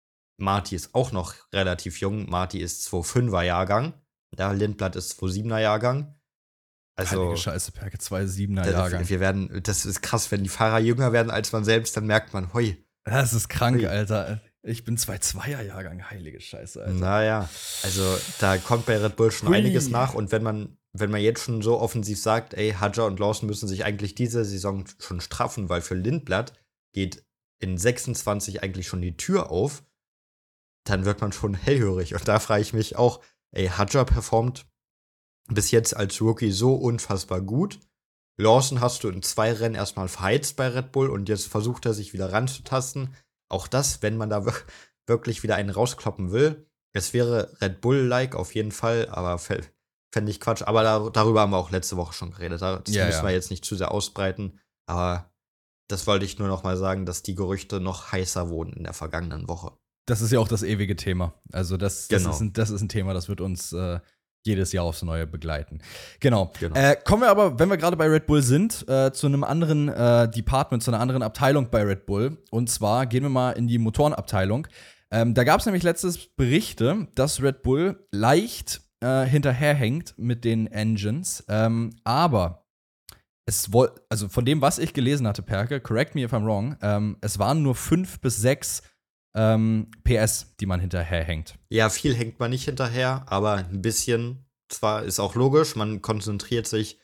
Marty ist auch noch relativ jung. Marty ist 2,5er Jahrgang. Ja, Lindblad ist 2,7er Jahrgang. Also, Heilige Scheiße, Perke, 2,7er Jahrgang. Das ist krass, wenn die Fahrer jünger werden als man selbst, dann merkt man, hoi. Das ist krank, Alter. Ich bin 2,2er Jahrgang, heilige Scheiße, Alter. Naja, also da kommt bei Red Bull schon einiges nach. Und wenn man jetzt schon so offensiv sagt, ey, Hadjar und Lawson müssen sich eigentlich diese Saison schon straffen, weil für Lindblad geht in 26 eigentlich schon die Tür auf, dann wird man schon hellhörig. Und da frage ich mich auch, ey, Hadjar performt bis jetzt als Rookie so unfassbar gut. Lawson hast du in 2 Rennen erstmal verheizt bei Red Bull und jetzt versucht er sich wieder ranzutasten. Auch das, wenn man da wirklich wieder einen rauskloppen will. Es wäre Red Bull-like auf jeden Fall, aber fände ich Quatsch. Aber darüber haben wir auch letzte Woche schon geredet. Das müssen wir jetzt nicht zu sehr ausbreiten. Aber das wollte ich nur noch mal sagen, dass die Gerüchte noch heißer wurden in der vergangenen Woche. Das ist ja auch das ewige Thema. Also das ist ein Thema, das wird uns jedes Jahr aufs Neue begleiten. Genau. Kommen wir aber, wenn wir gerade bei Red Bull sind, zu einem anderen Department, zu einer anderen Abteilung bei Red Bull. Und zwar gehen wir mal in die Motorenabteilung. Da gab es nämlich letztes Berichte, dass Red Bull leicht hinterherhängt mit den Engines. Aber also von dem, was ich gelesen hatte, Perke, correct me if I'm wrong, es waren nur 5 bis 6 PS, die man hinterherhängt. Ja, viel hängt man nicht hinterher, aber ein bisschen. Zwar ist auch logisch, man konzentriert sich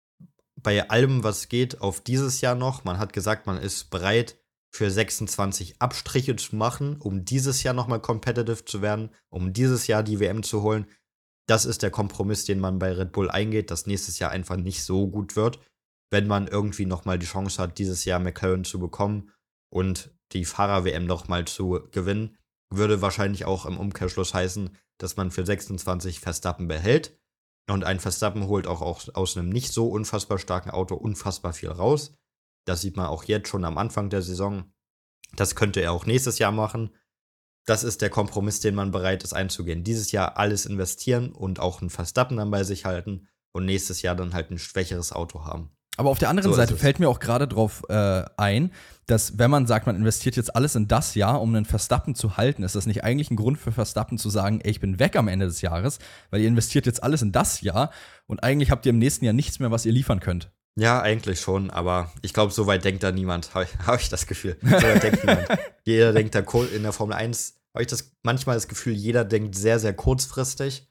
bei allem, was geht, auf dieses Jahr noch. Man hat gesagt, man ist bereit, für 26 Abstriche zu machen, um dieses Jahr nochmal competitive zu werden, um dieses Jahr die WM zu holen. Das ist der Kompromiss, den man bei Red Bull eingeht, dass nächstes Jahr einfach nicht so gut wird, wenn man irgendwie nochmal die Chance hat, dieses Jahr McLaren zu bekommen und die Fahrer-WM nochmal zu gewinnen, würde wahrscheinlich auch im Umkehrschluss heißen, dass man für 26 Verstappen behält. Und ein Verstappen holt auch aus einem nicht so unfassbar starken Auto unfassbar viel raus. Das sieht man auch jetzt schon am Anfang der Saison. Das könnte er auch nächstes Jahr machen. Das ist der Kompromiss, den man bereit ist einzugehen. Dieses Jahr alles investieren und auch einen Verstappen dann bei sich halten und nächstes Jahr dann halt ein schwächeres Auto haben. Aber auf der anderen Seite fällt mir auch gerade drauf ein, dass wenn man sagt, man investiert jetzt alles in das Jahr, um einen Verstappen zu halten, ist das nicht eigentlich ein Grund für Verstappen zu sagen, ey, ich bin weg am Ende des Jahres, weil ihr investiert jetzt alles in das Jahr und eigentlich habt ihr im nächsten Jahr nichts mehr, was ihr liefern könnt. Ja, eigentlich schon, aber ich glaube, so weit denkt da niemand, habe ich das Gefühl. So weit denkt niemand. Jeder denkt da in der Formel 1, habe ich manchmal das Gefühl, jeder denkt sehr, sehr kurzfristig.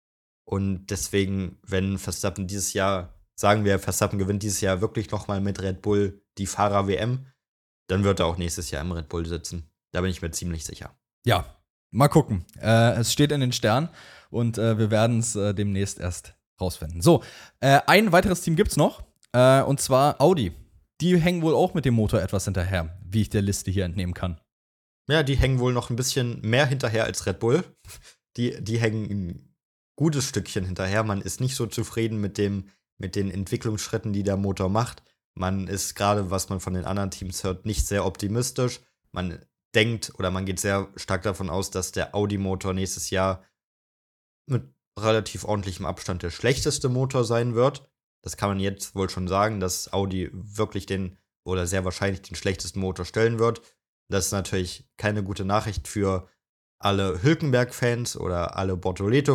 Und deswegen, wenn Verstappen dieses Jahr, sagen wir, Verstappen gewinnt dieses Jahr wirklich nochmal mit Red Bull die Fahrer-WM, dann wird er auch nächstes Jahr im Red Bull sitzen. Da bin ich mir ziemlich sicher. Ja, mal gucken. Es steht in den Sternen und wir werden es demnächst erst rausfinden. So, ein weiteres Team gibt's noch, und zwar Audi. Die hängen wohl auch mit dem Motor etwas hinterher, wie ich der Liste hier entnehmen kann. Ja, die hängen wohl noch ein bisschen mehr hinterher als Red Bull. Die hängen ein gutes Stückchen hinterher. Man ist nicht so zufrieden mit den Entwicklungsschritten, die der Motor macht. Man ist gerade, was man von den anderen Teams hört, nicht sehr optimistisch. Man denkt oder man geht sehr stark davon aus, dass der Audi-Motor nächstes Jahr mit relativ ordentlichem Abstand der schlechteste Motor sein wird. Das kann man jetzt wohl schon sagen, dass Audi wirklich oder sehr wahrscheinlich den schlechtesten Motor stellen wird. Das ist natürlich keine gute Nachricht für alle Hülkenberg-Fans oder alle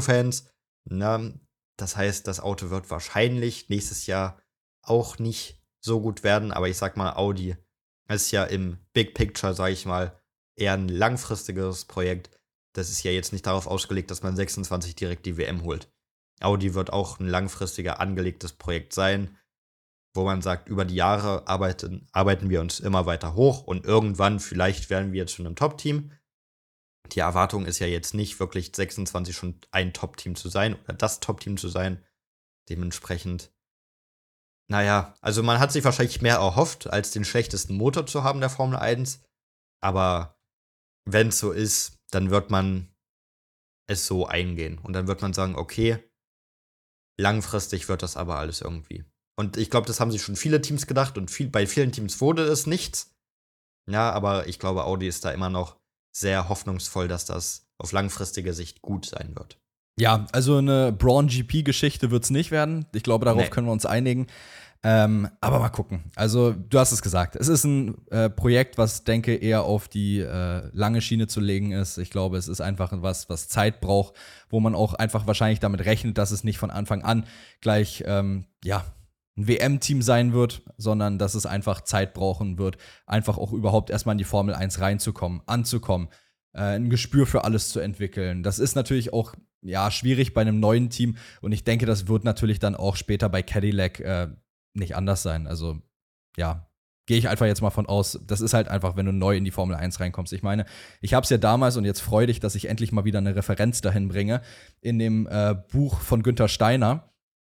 Bortoleto-Fans. Das heißt, das Auto wird wahrscheinlich nächstes Jahr auch nicht so gut werden, aber ich sag mal, Audi ist ja im Big Picture, sag ich mal, eher ein langfristiges Projekt. Das ist ja jetzt nicht darauf ausgelegt, dass man 26 direkt die WM holt. Audi wird auch ein langfristiger angelegtes Projekt sein, wo man sagt, über die Jahre arbeiten wir uns immer weiter hoch und irgendwann vielleicht werden wir zu einem Top-Team. Die Erwartung ist ja jetzt nicht wirklich 26 schon ein Top-Team zu sein oder das Top-Team zu sein. Dementsprechend, naja, also man hat sich wahrscheinlich mehr erhofft, als den schlechtesten Motor zu haben der Formel 1. Aber wenn es so ist, dann wird man es so eingehen. Und dann wird man sagen, okay, langfristig wird das aber alles irgendwie. Und ich glaube, das haben sich schon viele Teams gedacht und bei vielen Teams wurde es nichts. Ja, aber ich glaube, Audi ist da immer noch sehr hoffnungsvoll, dass das auf langfristige Sicht gut sein wird. Ja, also eine Braun-GP-Geschichte wird es nicht werden. Ich glaube, darauf können wir uns einigen. Aber mal gucken. Also, du hast es gesagt. Es ist ein Projekt, was, denke eher auf die lange Schiene zu legen ist. Ich glaube, es ist einfach was Zeit braucht, wo man auch einfach wahrscheinlich damit rechnet, dass es nicht von Anfang an gleich, ein WM-Team sein wird, sondern dass es einfach Zeit brauchen wird, einfach auch überhaupt erstmal in die Formel 1 reinzukommen, anzukommen, ein Gespür für alles zu entwickeln. Das ist natürlich auch schwierig bei einem neuen Team und ich denke, das wird natürlich dann auch später bei Cadillac nicht anders sein. Also, gehe ich einfach jetzt mal von aus. Das ist halt einfach, wenn du neu in die Formel 1 reinkommst. Ich meine, ich habe es ja damals und jetzt freu dich, dass ich endlich mal wieder eine Referenz dahin bringe, in dem Buch von Günther Steiner,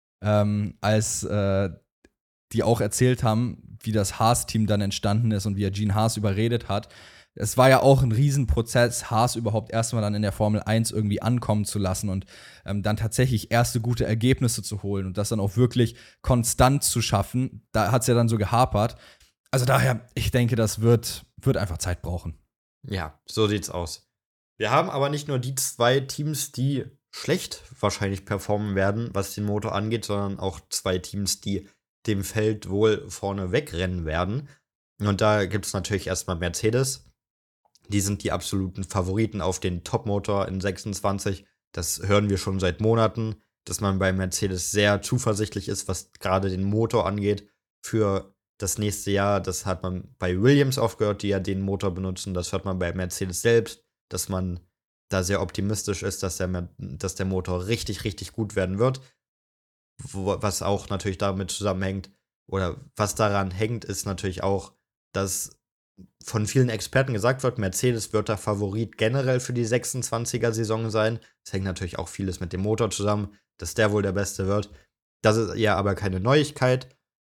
als die auch erzählt haben, wie das Haas-Team dann entstanden ist und wie er Gene Haas überredet hat. Es war ja auch ein Riesenprozess, Haas überhaupt erstmal dann in der Formel 1 irgendwie ankommen zu lassen und dann tatsächlich erste gute Ergebnisse zu holen und das dann auch wirklich konstant zu schaffen. Da hat es ja dann so gehapert. Also daher, ich denke, das wird einfach Zeit brauchen. Ja, so sieht's aus. Wir haben aber nicht nur die zwei Teams, die schlecht wahrscheinlich performen werden, was den Motor angeht, sondern auch zwei Teams, die dem Feld wohl vorne wegrennen werden. Und da gibt es natürlich erstmal Mercedes. Die sind die absoluten Favoriten auf den Top-Motor in 26. Das hören wir schon seit Monaten, dass man bei Mercedes sehr zuversichtlich ist, was gerade den Motor angeht für das nächste Jahr. Das hat man bei Williams aufgehört, die ja den Motor benutzen. Das hört man bei Mercedes selbst, dass man da sehr optimistisch ist, dass der Motor richtig, richtig gut werden wird. Was auch natürlich damit zusammenhängt, oder was daran hängt, ist natürlich auch, dass von vielen Experten gesagt wird, Mercedes wird der Favorit generell für die 26er-Saison sein. Es hängt natürlich auch vieles mit dem Motor zusammen, dass der wohl der Beste wird. Das ist ja aber keine Neuigkeit.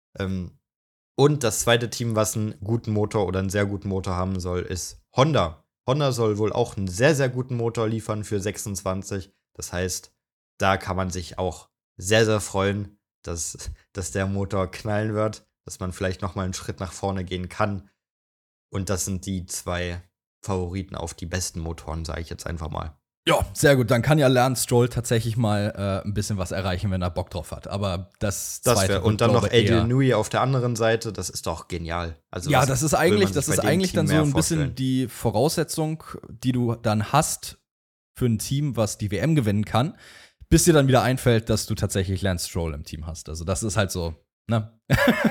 Und das zweite Team, was einen guten Motor oder einen sehr guten Motor haben soll, ist Honda. Honda soll wohl auch einen sehr, sehr guten Motor liefern für 26. Das heißt, da kann man sich auch sehr, sehr freuen, dass der Motor knallen wird, dass man vielleicht noch mal einen Schritt nach vorne gehen kann. Und das sind die zwei Favoriten auf die besten Motoren, sage ich jetzt einfach mal. Ja, sehr gut. Dann kann ja Lance Stroll tatsächlich mal ein bisschen was erreichen, wenn er Bock drauf hat. Aber das zweite und dann noch Adrian Newey auf der anderen Seite, das ist doch genial. Also ja, das ist eigentlich dann so ein bisschen die Voraussetzung, die du dann hast für ein Team, was die WM gewinnen kann, bis dir dann wieder einfällt, dass du tatsächlich Lance Stroll im Team hast. Also das ist halt so, ne?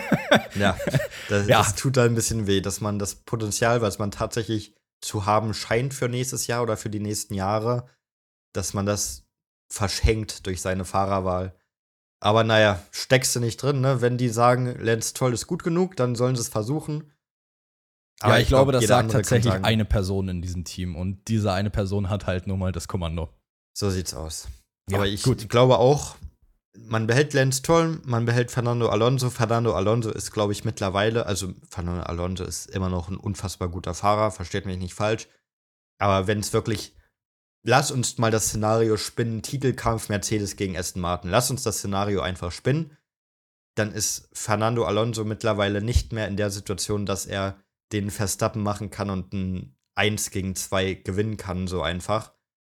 Ja, das tut da ein bisschen weh, dass man das Potenzial, was man tatsächlich zu haben scheint für nächstes Jahr oder für die nächsten Jahre, dass man das verschenkt durch seine Fahrerwahl. Aber naja, steckst du nicht drin, ne? Wenn die sagen, Lance Stroll ist gut genug, dann sollen sie es versuchen. Aber ja, ich glaube, das sagt tatsächlich eine Person in diesem Team und diese eine Person hat halt nur mal das Kommando. So sieht's aus. Ja, aber ich glaube auch, man behält Lance Stroll, man behält Fernando Alonso. Fernando Alonso ist, glaube ich, mittlerweile, also Fernando Alonso ist immer noch ein unfassbar guter Fahrer, versteht mich nicht falsch. Aber wenn es wirklich, lass uns mal das Szenario spinnen, Titelkampf Mercedes gegen Aston Martin, lass uns das Szenario einfach spinnen, dann ist Fernando Alonso mittlerweile nicht mehr in der Situation, dass er den Verstappen machen kann und ein 1 gegen 2 gewinnen kann, so einfach.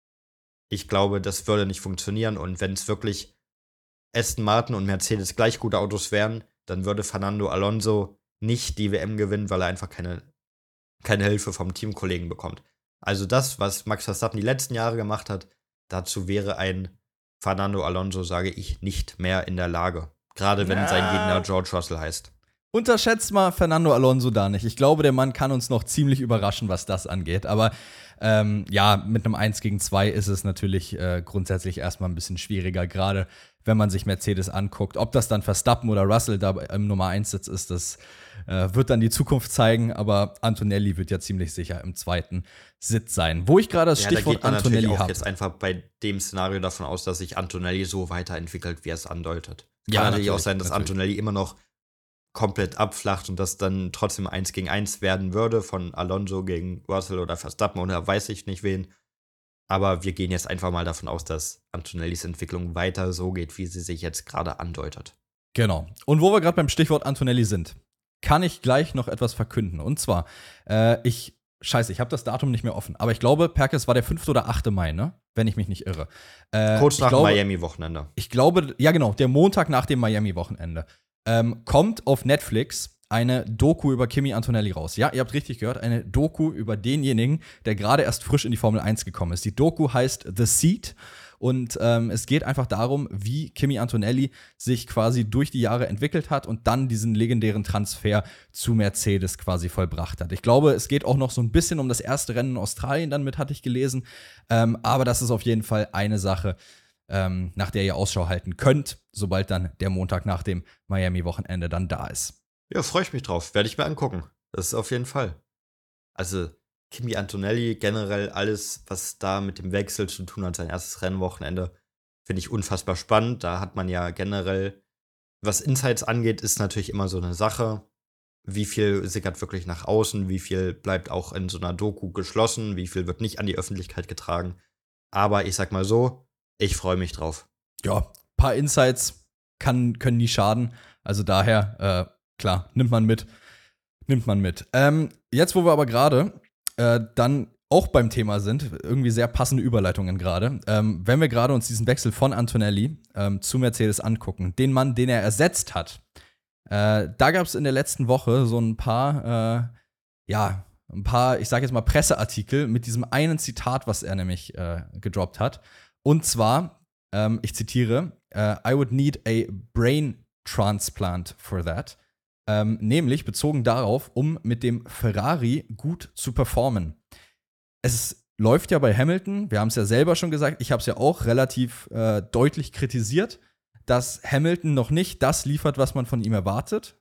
Ich glaube, das würde nicht funktionieren und wenn es wirklich Aston Martin und Mercedes gleich gute Autos wären, dann würde Fernando Alonso nicht die WM gewinnen, weil er einfach keine Hilfe vom Teamkollegen bekommt. Also das, was Max Verstappen die letzten Jahre gemacht hat, dazu wäre ein Fernando Alonso, sage ich, nicht mehr in der Lage. Gerade wenn sein Gegner George Russell heißt. Unterschätzt mal Fernando Alonso da nicht. Ich glaube, der Mann kann uns noch ziemlich überraschen, was das angeht. Aber ja, mit einem 1 gegen 2 ist es natürlich grundsätzlich erstmal ein bisschen schwieriger, gerade wenn man sich Mercedes anguckt. Ob das dann Verstappen oder Russell da im Nummer 1 Sitz ist, das wird dann die Zukunft zeigen. Aber Antonelli wird ja ziemlich sicher im zweiten Sitz sein. Wo ich gerade das Stichwort da geht man Antonelli natürlich auch habe. jetzt einfach bei dem Szenario davon aus, dass sich Antonelli so weiterentwickelt, wie er es andeutet. Ja, Kann natürlich auch sein, dass natürlich. Antonelli immer noch komplett abflacht und das dann trotzdem 1 gegen 1 werden würde von Alonso gegen Russell oder Verstappen oder weiß ich nicht wen. Aber wir gehen jetzt einfach mal davon aus, dass Antonellis Entwicklung weiter so geht, wie sie sich jetzt gerade andeutet. Genau. Und wo wir gerade beim Stichwort Antonelli sind, kann ich gleich noch etwas verkünden. Und zwar, ich habe das Datum nicht mehr offen, aber ich glaube, Perkes war der 5. oder 8. Mai, ne? Wenn ich mich nicht irre. Kurz nach Miami-Wochenende. Ich glaube, ja genau, der Montag nach dem Miami-Wochenende. Kommt auf Netflix eine Doku über Kimi Antonelli raus. Ja, ihr habt richtig gehört, eine Doku über denjenigen, der gerade erst frisch in die Formel 1 gekommen ist. Die Doku heißt The Seat und es geht einfach darum, wie Kimi Antonelli sich quasi durch die Jahre entwickelt hat und dann diesen legendären Transfer zu Mercedes quasi vollbracht hat. Ich glaube, es geht auch noch so ein bisschen um das erste Rennen in Australien dann mit, hatte ich gelesen. Aber das ist auf jeden Fall eine Sache, nach der ihr Ausschau halten könnt, sobald dann der Montag nach dem Miami-Wochenende dann da ist. Ja, freue ich mich drauf. Werde ich mir angucken. Das ist auf jeden Fall. Also, Kimi Antonelli, generell alles, was da mit dem Wechsel zu tun hat, sein erstes Rennwochenende, finde ich unfassbar spannend. Da hat man ja generell, was Insights angeht, ist natürlich immer so eine Sache. Wie viel sickert wirklich nach außen? Wie viel bleibt auch in so einer Doku geschlossen? Wie viel wird nicht an die Öffentlichkeit getragen? Aber ich sag mal so, ich freue mich drauf. Ja, ein paar Insights können nie schaden. Also daher, klar, nimmt man mit. Jetzt, wo wir aber gerade dann auch beim Thema sind, irgendwie sehr passende Überleitungen gerade, wenn wir gerade uns diesen Wechsel von Antonelli zu Mercedes angucken, den Mann, den er ersetzt hat, da gab es in der letzten Woche so ein paar, ich sag jetzt mal Presseartikel mit diesem einen Zitat, was er nämlich gedroppt hat. Und zwar, ich zitiere, I would need a brain transplant for that. Nämlich bezogen darauf, um mit dem Ferrari gut zu performen. Es läuft ja bei Hamilton, wir haben es ja selber schon gesagt, ich habe es ja auch relativ deutlich kritisiert, dass Hamilton noch nicht das liefert, was man von ihm erwartet.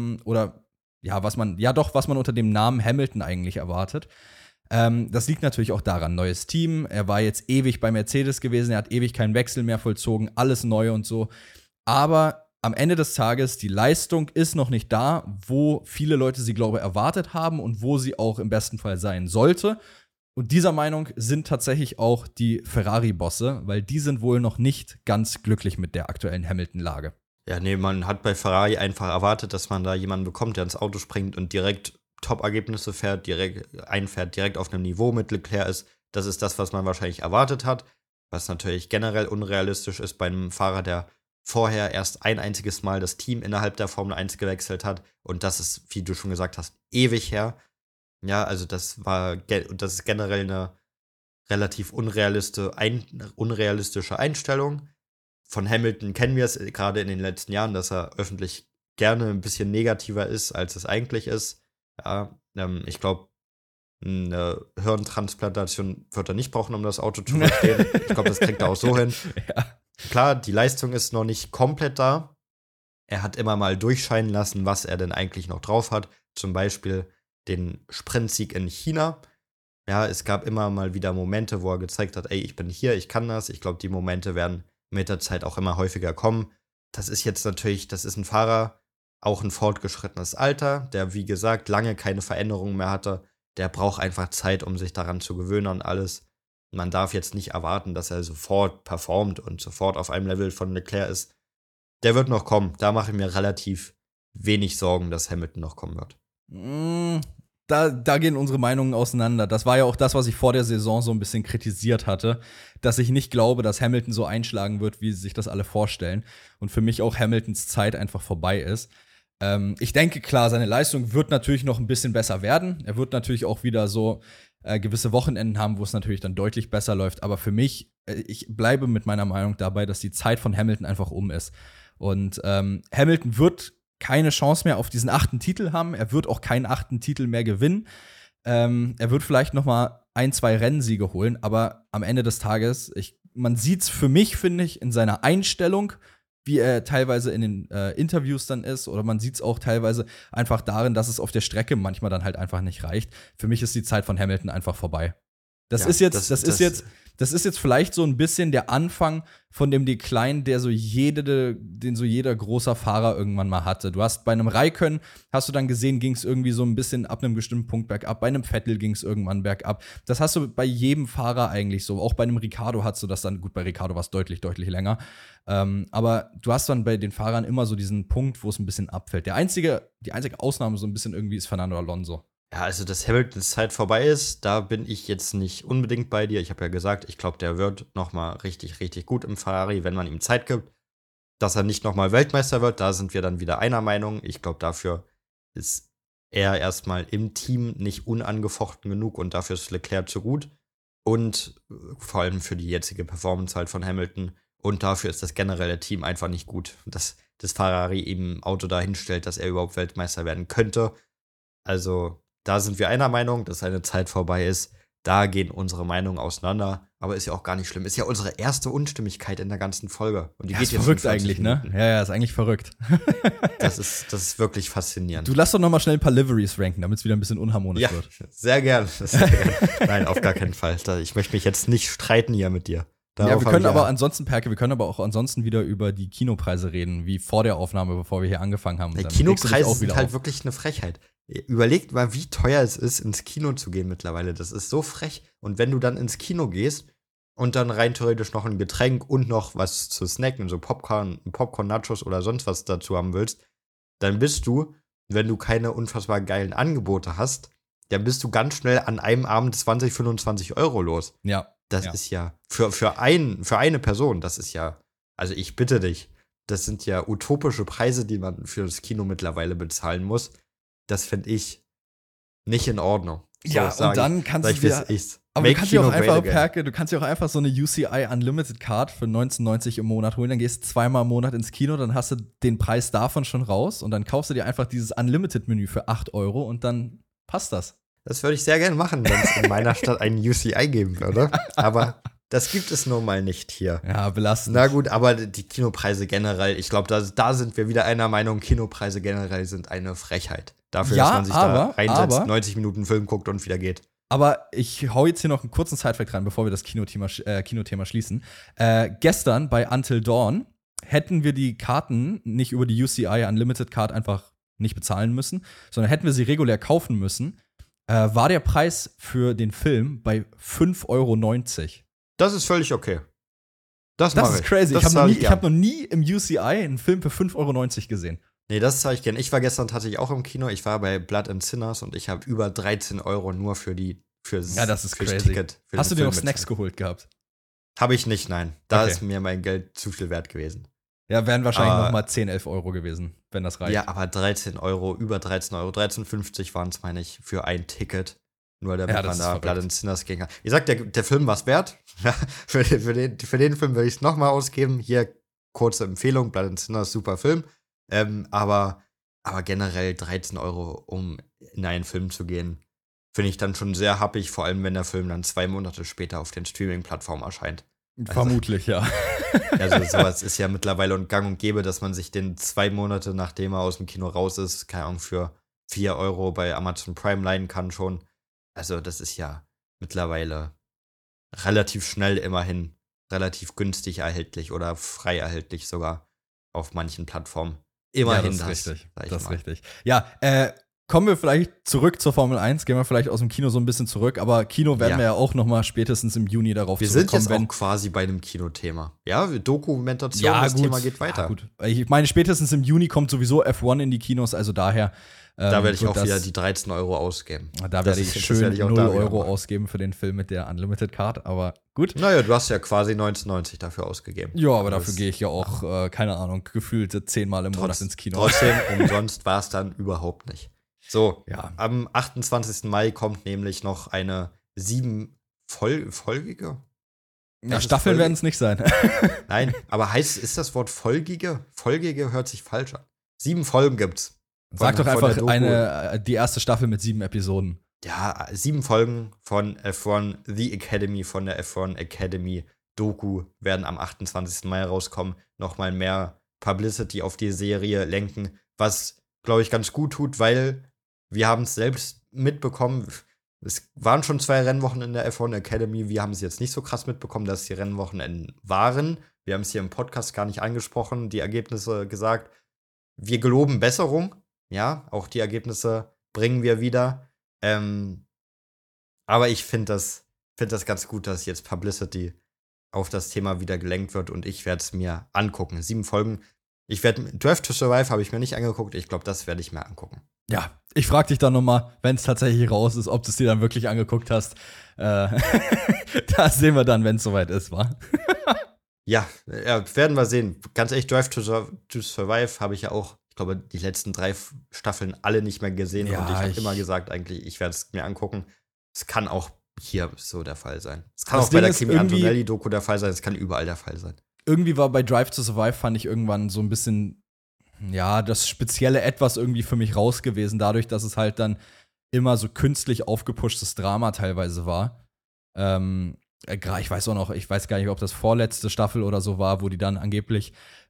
Was man unter dem Namen Hamilton eigentlich erwartet. Das liegt natürlich auch daran, neues Team, er war jetzt ewig bei Mercedes gewesen, er hat ewig keinen Wechsel mehr vollzogen, alles neu und so. Aber am Ende des Tages, die Leistung ist noch nicht da, wo viele Leute sie, glaube ich, erwartet haben und wo sie auch im besten Fall sein sollte. Und dieser Meinung sind tatsächlich auch die Ferrari-Bosse, weil die sind wohl noch nicht ganz glücklich mit der aktuellen Hamilton-Lage. Ja, nee, man hat bei Ferrari einfach erwartet, dass man da jemanden bekommt, der ins Auto springt und direkt Top-Ergebnisse fährt, direkt auf einem Niveau mit Leclerc ist. Das ist das, was man wahrscheinlich erwartet hat, was natürlich generell unrealistisch ist bei einem Fahrer, der vorher erst ein einziges Mal das Team innerhalb der Formel 1 gewechselt hat. Und das ist, wie du schon gesagt hast, ewig her. Ja, also das ist generell eine relativ unrealistische Einstellung. Von Hamilton kennen wir es gerade in den letzten Jahren, dass er öffentlich gerne ein bisschen negativer ist, als es eigentlich ist. Ja, ich glaube, eine Hirntransplantation wird er nicht brauchen, um das Auto zu verstehen. Ich glaube, das kriegt er auch so hin. Ja. Klar, die Leistung ist noch nicht komplett da. Er hat immer mal durchscheinen lassen, was er denn eigentlich noch drauf hat. Zum Beispiel den Sprintsieg in China. Ja, es gab immer mal wieder Momente, wo er gezeigt hat, ey, ich bin hier, ich kann das. Ich glaube, die Momente werden mit der Zeit auch immer häufiger kommen. Das ist jetzt natürlich, das ist ein Fahrer, auch ein fortgeschrittenes Alter, der, wie gesagt, lange keine Veränderungen mehr hatte. Der braucht einfach Zeit, um sich daran zu gewöhnen an alles. Man darf jetzt nicht erwarten, dass er sofort performt und sofort auf einem Level von Leclerc ist. Der wird noch kommen. Da mache ich mir relativ wenig Sorgen, dass Hamilton noch kommen wird. Da gehen unsere Meinungen auseinander. Das war ja auch das, was ich vor der Saison so ein bisschen kritisiert hatte, dass ich nicht glaube, dass Hamilton so einschlagen wird, wie sich das alle vorstellen. Und für mich auch Hamiltons Zeit einfach vorbei ist. Ich denke, klar, seine Leistung wird natürlich noch ein bisschen besser werden. Er wird natürlich auch wieder so gewisse Wochenenden haben, wo es natürlich dann deutlich besser läuft. Aber für mich, ich bleibe mit meiner Meinung dabei, dass die Zeit von Hamilton einfach um ist. Und Hamilton wird keine Chance mehr auf diesen 8. Titel haben. Er wird auch keinen 8. Titel mehr gewinnen. Er wird vielleicht noch mal 1, 2 Rennsiege holen, aber am Ende des Tages, man sieht's für mich, finde ich, in seiner Einstellung, wie er teilweise in den Interviews dann ist, oder man sieht's auch teilweise einfach darin, dass es auf der Strecke manchmal dann halt einfach nicht reicht. Für mich ist die Zeit von Hamilton einfach vorbei. Das ist jetzt vielleicht so ein bisschen der Anfang von dem Decline, den so jeder großer Fahrer irgendwann mal hatte. Du hast bei einem Raikkonen, hast du dann gesehen, ging es irgendwie so ein bisschen ab einem bestimmten Punkt bergab. Bei einem Vettel ging es irgendwann bergab. Das hast du bei jedem Fahrer eigentlich so. Auch bei einem Ricardo hast du das dann. Gut, bei Ricardo war es deutlich, deutlich länger. Aber du hast dann bei den Fahrern immer so diesen Punkt, wo es ein bisschen abfällt. Die einzige Ausnahme so ein bisschen irgendwie ist Fernando Alonso. Ja, also dass Hamiltons Zeit vorbei ist, da bin ich jetzt nicht unbedingt bei dir. Ich habe ja gesagt, ich glaube, der wird noch mal richtig, richtig gut im Ferrari, wenn man ihm Zeit gibt. Dass er nicht noch mal Weltmeister wird, da sind wir dann wieder einer Meinung. Ich glaube, dafür ist er erstmal im Team nicht unangefochten genug und dafür ist Leclerc zu gut. Und vor allem für die jetzige Performance halt von Hamilton. Und dafür ist das generelle Team einfach nicht gut, dass das Ferrari ihm ein Auto dahin stellt, dass er überhaupt Weltmeister werden könnte. Also da sind wir einer Meinung, dass seine Zeit vorbei ist. Da gehen unsere Meinungen auseinander. Aber ist ja auch gar nicht schlimm. Ist ja unsere erste Unstimmigkeit in der ganzen Folge. Und die Ja, geht ist jetzt verrückt eigentlich, ne? Ja, ist eigentlich verrückt. Das ist wirklich faszinierend. Du lass doch noch mal schnell ein paar Liveries ranken, damit es wieder ein bisschen unharmonisch wird. Sehr gern. Nein, auf gar keinen Fall. Ich möchte mich jetzt nicht streiten hier mit dir. Ja, wir können aber ansonsten, Perke, auch ansonsten wieder über die Kinopreise reden, wie vor der Aufnahme, bevor wir hier angefangen haben. Die Kinopreise sind halt wirklich eine Frechheit. Überlegt mal, wie teuer es ist, ins Kino zu gehen mittlerweile. Das ist so frech. Und wenn du dann ins Kino gehst und dann rein theoretisch noch ein Getränk und noch was zu snacken, so Popcorn, Nachos oder sonst was dazu haben willst, dann bist du, wenn du keine unfassbar geilen Angebote hast, dann bist du ganz schnell an einem Abend 20, 25 Euro los. Ja. Das ist ja für eine Person, das ist ja, also ich bitte dich, das sind ja utopische Preise, die man für das Kino mittlerweile bezahlen muss. Das finde ich nicht in Ordnung. So, ja, und dann kannst du dir, aber du kannst dir auch einfach, Perke, du kannst dir auch einfach so eine UCI Unlimited Card für 19,90 im Monat holen, dann gehst du 2-mal im Monat ins Kino, dann hast du den Preis davon schon raus und dann kaufst du dir einfach dieses Unlimited-Menü für 8 Euro und dann passt das. Das würde ich sehr gerne machen, wenn es in meiner Stadt einen UCI geben würde. Aber das gibt es nun mal nicht hier. Ja, belastend. Na gut, aber die Kinopreise generell, ich glaube, da sind wir wieder einer Meinung, Kinopreise generell sind eine Frechheit. Dafür, dass man sich da reinsetzt, 90 Minuten Film guckt und wieder geht. Aber ich hau jetzt hier noch einen kurzen Sidefact rein, bevor wir das Kinothema schließen. Gestern bei Until Dawn hätten wir die Karten nicht über die UCI Unlimited Card einfach nicht bezahlen müssen, sondern hätten wir sie regulär kaufen müssen, war der Preis für den Film bei 5,90 Euro. Das ist völlig okay. Das ist crazy. Ich hab noch nie im UCI einen Film für 5,90 Euro gesehen. Nee, das zeige ich gerne. Ich war gestern tatsächlich auch im Kino. Ich war bei Blood and Sinners und ich habe über 13 Euro nur für das ist crazy. Ticket. Hast du dir noch Snacks geholt gehabt? Habe ich nicht, nein. Da ist mir mein Geld zu viel wert gewesen. Ja, wären wahrscheinlich noch mal 10, 11 Euro gewesen, wenn das reicht. Ja, aber 13 Euro, über 13 Euro, 13,50 waren es, meine ich, für ein Ticket. Nur damit man da Blood and Sinners gehen kann. Ich sag, der Film war es wert. für den Film würde ich es nochmal ausgeben. Hier, kurze Empfehlung, Blood and Sinners, super Film. Aber generell 13 Euro, um in einen Film zu gehen, finde ich dann schon sehr happig, vor allem wenn der Film dann 2 Monate später auf den Streaming-Plattformen erscheint. Vermutlich, ja. Also sowas ist ja mittlerweile gang und gäbe, dass man sich den 2 Monate, nachdem er aus dem Kino raus ist, keine Ahnung, für 4 Euro bei Amazon Prime leihen kann schon. Also das ist ja mittlerweile relativ schnell immerhin, relativ günstig erhältlich oder frei erhältlich sogar auf manchen Plattformen. Immerhin ja, das ist richtig. Ja, kommen wir vielleicht zurück zur Formel 1, gehen wir vielleicht aus dem Kino so ein bisschen zurück, aber Kino werden wir ja auch noch mal spätestens im Juni darauf zurückkommen. Wir sind jetzt auch quasi bei einem Kinothema. Ja, Dokumentation, das Thema geht weiter. Ja, gut. Ich meine, spätestens im Juni kommt sowieso F1 in die Kinos, also daher da werde ich auch wieder die 13 Euro ausgeben. Da werde ich schön 0 Euro ausgeben für den Film mit der Unlimited Card, aber gut. Naja, du hast ja quasi 19,90 dafür ausgegeben. Ja, aber dafür gehe ich ja auch, keine Ahnung, gefühlt 10-mal im Monat ins Kino. Trotzdem, umsonst war es dann überhaupt nicht. So, am 28. Mai kommt nämlich noch eine 7-folgige? Ja, Staffeln werden es nicht sein. Nein, aber ist das Wort folgige? Folgige hört sich falsch an. 7 Folgen gibt's. Sag doch einfach die erste Staffel mit 7 Episoden. Ja, 7 Folgen von F1 The Academy, von der F1 Academy Doku werden am 28. Mai rauskommen. Nochmal mehr Publicity auf die Serie lenken, was, glaube ich, ganz gut tut, weil wir haben es selbst mitbekommen. Es waren schon 2 Rennwochen in der F1 Academy. Wir haben es jetzt nicht so krass mitbekommen, dass die Rennwochenenden waren. Wir haben es hier im Podcast gar nicht angesprochen, die Ergebnisse gesagt. Wir geloben Besserung. Ja, auch die Ergebnisse bringen wir wieder. Aber ich finde das ganz gut, dass jetzt Publicity auf das Thema wieder gelenkt wird und ich werde es mir angucken. 7 Folgen. Drive to Survive habe ich mir nicht angeguckt. Ich glaube, das werde ich mir angucken. Ja, ich frage dich dann nochmal, wenn es tatsächlich raus ist, ob du es dir dann wirklich angeguckt hast. Das sehen wir dann, wenn es soweit ist, wa? Ja, werden wir sehen. Ganz ehrlich, Drive to Survive habe ich ja auch, ich glaube, die letzten 3 Staffeln alle nicht mehr gesehen. Ja, und ich habe immer gesagt, eigentlich, ich werde es mir angucken. Es kann auch hier so der Fall sein. Es kann auch bei der Kimi Antonelli-Doku der Fall sein. Es kann überall der Fall sein. Irgendwie war bei Drive to Survive, fand ich irgendwann so ein bisschen, ja, das spezielle Etwas irgendwie für mich raus gewesen, dadurch, dass es halt dann immer so künstlich aufgepushtes Drama teilweise war. Ich weiß gar nicht, ob das vorletzte Staffel oder so war, wo die dann angeblich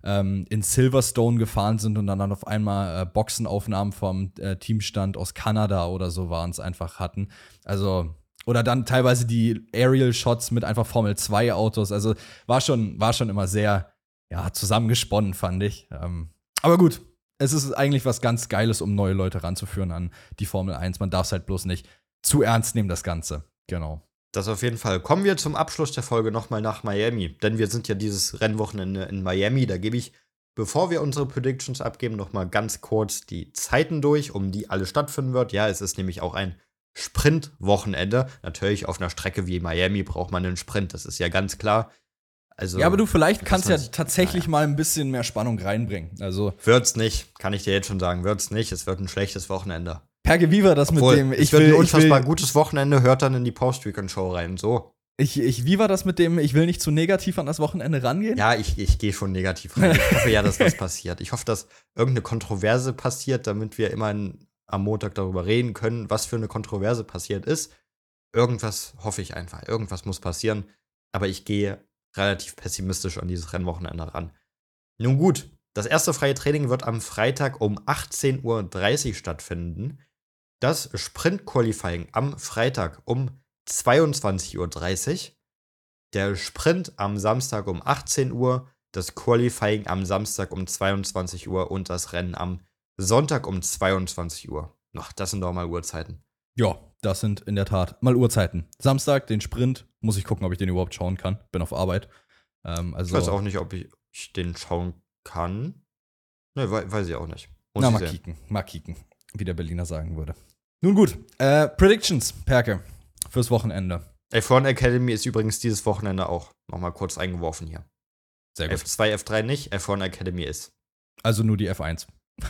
in Silverstone gefahren sind und dann auf einmal Boxenaufnahmen vom Teamstand aus Kanada oder so waren es einfach hatten. Also, oder dann teilweise die Aerial-Shots mit einfach Formel-2-Autos. Also war schon immer sehr, ja, zusammengesponnen, fand ich. Aber gut, es ist eigentlich was ganz Geiles, um neue Leute ranzuführen an die Formel 1. Man darf es halt bloß nicht zu ernst nehmen, das Ganze. Genau. Das auf jeden Fall. Kommen wir zum Abschluss der Folge nochmal nach Miami. Denn wir sind ja dieses Rennwochenende in Miami. Da gebe ich, bevor wir unsere Predictions abgeben, nochmal ganz kurz die Zeiten durch, um die alles stattfinden wird. Ja, es ist nämlich auch ein Sprintwochenende. Natürlich auf einer Strecke wie Miami braucht man einen Sprint. Das ist ja ganz klar. Also, ja, aber du vielleicht kannst ja tatsächlich mal ein bisschen mehr Spannung reinbringen. Also wird's nicht, kann ich dir jetzt schon sagen. Wird's nicht. Es wird ein schlechtes Wochenende. Perke, wie war das mit dem? Es wird ein unfassbar gutes Wochenende, hört dann in die Post-Weekend-Show rein, so. Wie war das mit dem, ich will nicht zu negativ an das Wochenende rangehen? Ja, ich gehe schon negativ rein. Ich hoffe ja, dass was passiert. Ich hoffe, dass irgendeine Kontroverse passiert, damit wir immer am Montag darüber reden können, was für eine Kontroverse passiert ist. Irgendwas hoffe ich einfach. Irgendwas muss passieren. Aber ich gehe relativ pessimistisch an dieses Rennwochenende ran. Nun gut, das erste freie Training wird am Freitag um 18:30 Uhr stattfinden. Das Sprint-Qualifying am Freitag um 22:30 Uhr. Der Sprint am Samstag um 18 Uhr. Das Qualifying am Samstag um 22 Uhr. Und das Rennen am Sonntag um 22 Uhr. Ach, das sind doch mal Uhrzeiten. Ja, das sind in der Tat mal Uhrzeiten. Samstag, den Sprint. Muss ich gucken, ob ich den überhaupt schauen kann. Bin auf Arbeit. Ich weiß auch nicht, ob ich den schauen kann. Ne, weiß ich auch nicht. Mal kicken, wie der Berliner sagen würde. Nun gut, Predictions, Perke, fürs Wochenende. F1 Academy ist übrigens dieses Wochenende auch nochmal kurz eingeworfen hier. Sehr gut. F2, F3 nicht, F1 Academy ist. Also nur die F1.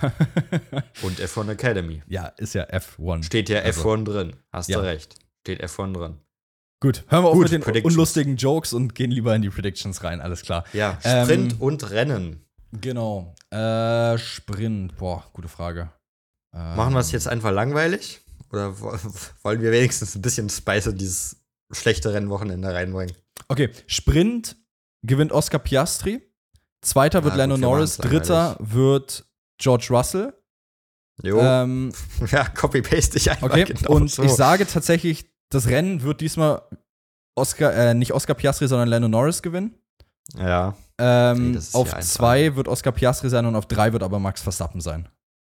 Und F1 Academy. Ja, ist ja F1. Steht ja F1 drin. Hast du recht. Steht F1 drin. Gut, hören wir auf mit den unlustigen Jokes und gehen lieber in die Predictions rein, alles klar. Ja, Sprint und Rennen. Genau. Sprint, gute Frage. Machen wir es jetzt einfach langweilig? Oder wollen wir wenigstens ein bisschen Spice in dieses schlechte Rennwochenende reinbringen? Okay, Sprint gewinnt Oscar Piastri. Zweiter wird Lando Norris. Dritter wird George Russell. Jo. Ja, copy-paste ich einfach. Okay, genau und so. Ich sage tatsächlich, das Rennen wird diesmal nicht Oscar Piastri, sondern Lando Norris gewinnen. Ja. Auf 2 wird Oscar Piastri sein und auf 3 wird aber Max Verstappen sein.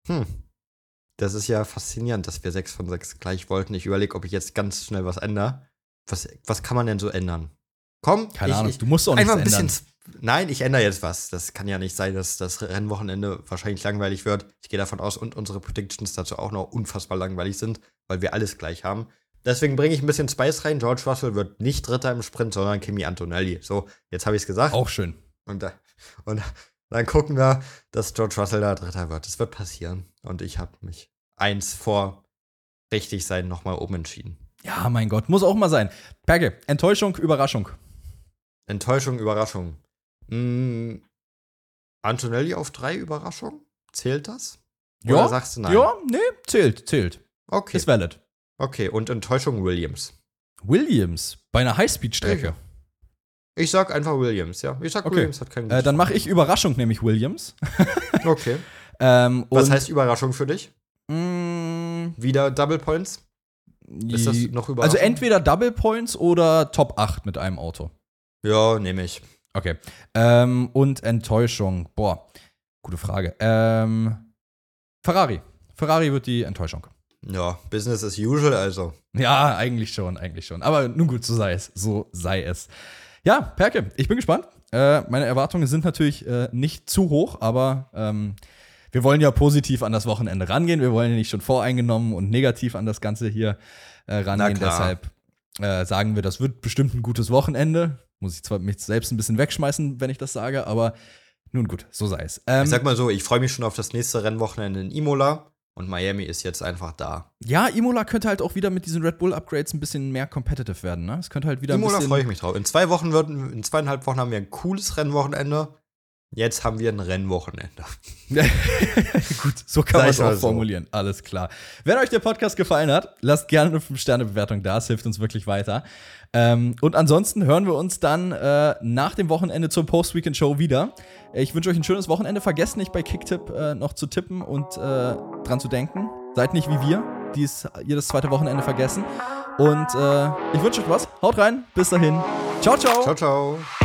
Das ist ja faszinierend, dass wir 6 von 6 gleich wollten. Ich überlege, ob ich jetzt ganz schnell was ändere. Was kann man denn so ändern? Komm, keine Ahnung, du musst auch nichts ändern. Nein, ich ändere jetzt was. Das kann ja nicht sein, dass das Rennwochenende wahrscheinlich langweilig wird. Ich gehe davon aus, und unsere Predictions dazu auch noch unfassbar langweilig sind, weil wir alles gleich haben. Deswegen bringe ich ein bisschen Spice rein. George Russell wird nicht Dritter im Sprint, sondern Kimi Antonelli. So, jetzt habe ich es gesagt. Auch schön. Und dann gucken wir, dass George Russell da Dritter wird. Das wird passieren. Und ich habe mich 1 vor richtig sein nochmal umentschieden. Ja, mein Gott, muss auch mal sein. Perke, Enttäuschung, Überraschung. Enttäuschung, Überraschung. Antonelli auf 3, Überraschung. Zählt das? Ja, Oder sagst du nein? Ja, nee, zählt. Okay. Ist valid. Okay, und Enttäuschung Williams. Williams, bei einer Highspeed-Strecke. Ich sag einfach Williams, ja. Ich sag Okay. Williams hat keinen Dann mache ich Überraschung, nämlich Williams. Okay. Was heißt Überraschung für dich? Wieder Double Points? Ist das noch Überraschung? Also entweder Double Points oder Top 8 mit einem Auto. Ja, nehme ich. Okay. Und Enttäuschung. Boah, gute Frage. Ferrari. Ferrari wird die Enttäuschung. Ja, Business as usual, also. Ja, eigentlich schon. Aber nun gut, so sei es. Ja, Perke, ich bin gespannt. Meine Erwartungen sind natürlich nicht zu hoch, aber wir wollen ja positiv an das Wochenende rangehen. Wir wollen ja nicht schon voreingenommen und negativ an das Ganze hier rangehen. Deshalb sagen wir, das wird bestimmt ein gutes Wochenende. Muss ich zwar mich selbst ein bisschen wegschmeißen, wenn ich das sage, aber nun gut, so sei es. Ich sag mal so, ich freue mich schon auf das nächste Rennwochenende in Imola. Und Miami ist jetzt einfach da. Ja, Imola könnte halt auch wieder mit diesen Red Bull-Upgrades ein bisschen mehr competitive werden, ne? Es könnte halt wieder Imola freue ich mich drauf. In 2,5 Wochen haben wir ein cooles Rennwochenende. Jetzt haben wir ein Rennwochenende. Gut, so kann man es auch formulieren. Alles klar. Wenn euch der Podcast gefallen hat, lasst gerne eine 5-Sterne-Bewertung da. Es hilft uns wirklich weiter. Und ansonsten hören wir uns dann nach dem Wochenende zur Post-Weekend-Show wieder. Ich wünsche euch ein schönes Wochenende. Vergesst nicht, bei Kicktipp noch zu tippen und dran zu denken. Seid nicht wie wir, die es jedes zweite Wochenende vergessen. Und ich wünsche euch was. Haut rein. Bis dahin. Ciao, ciao. Ciao, ciao.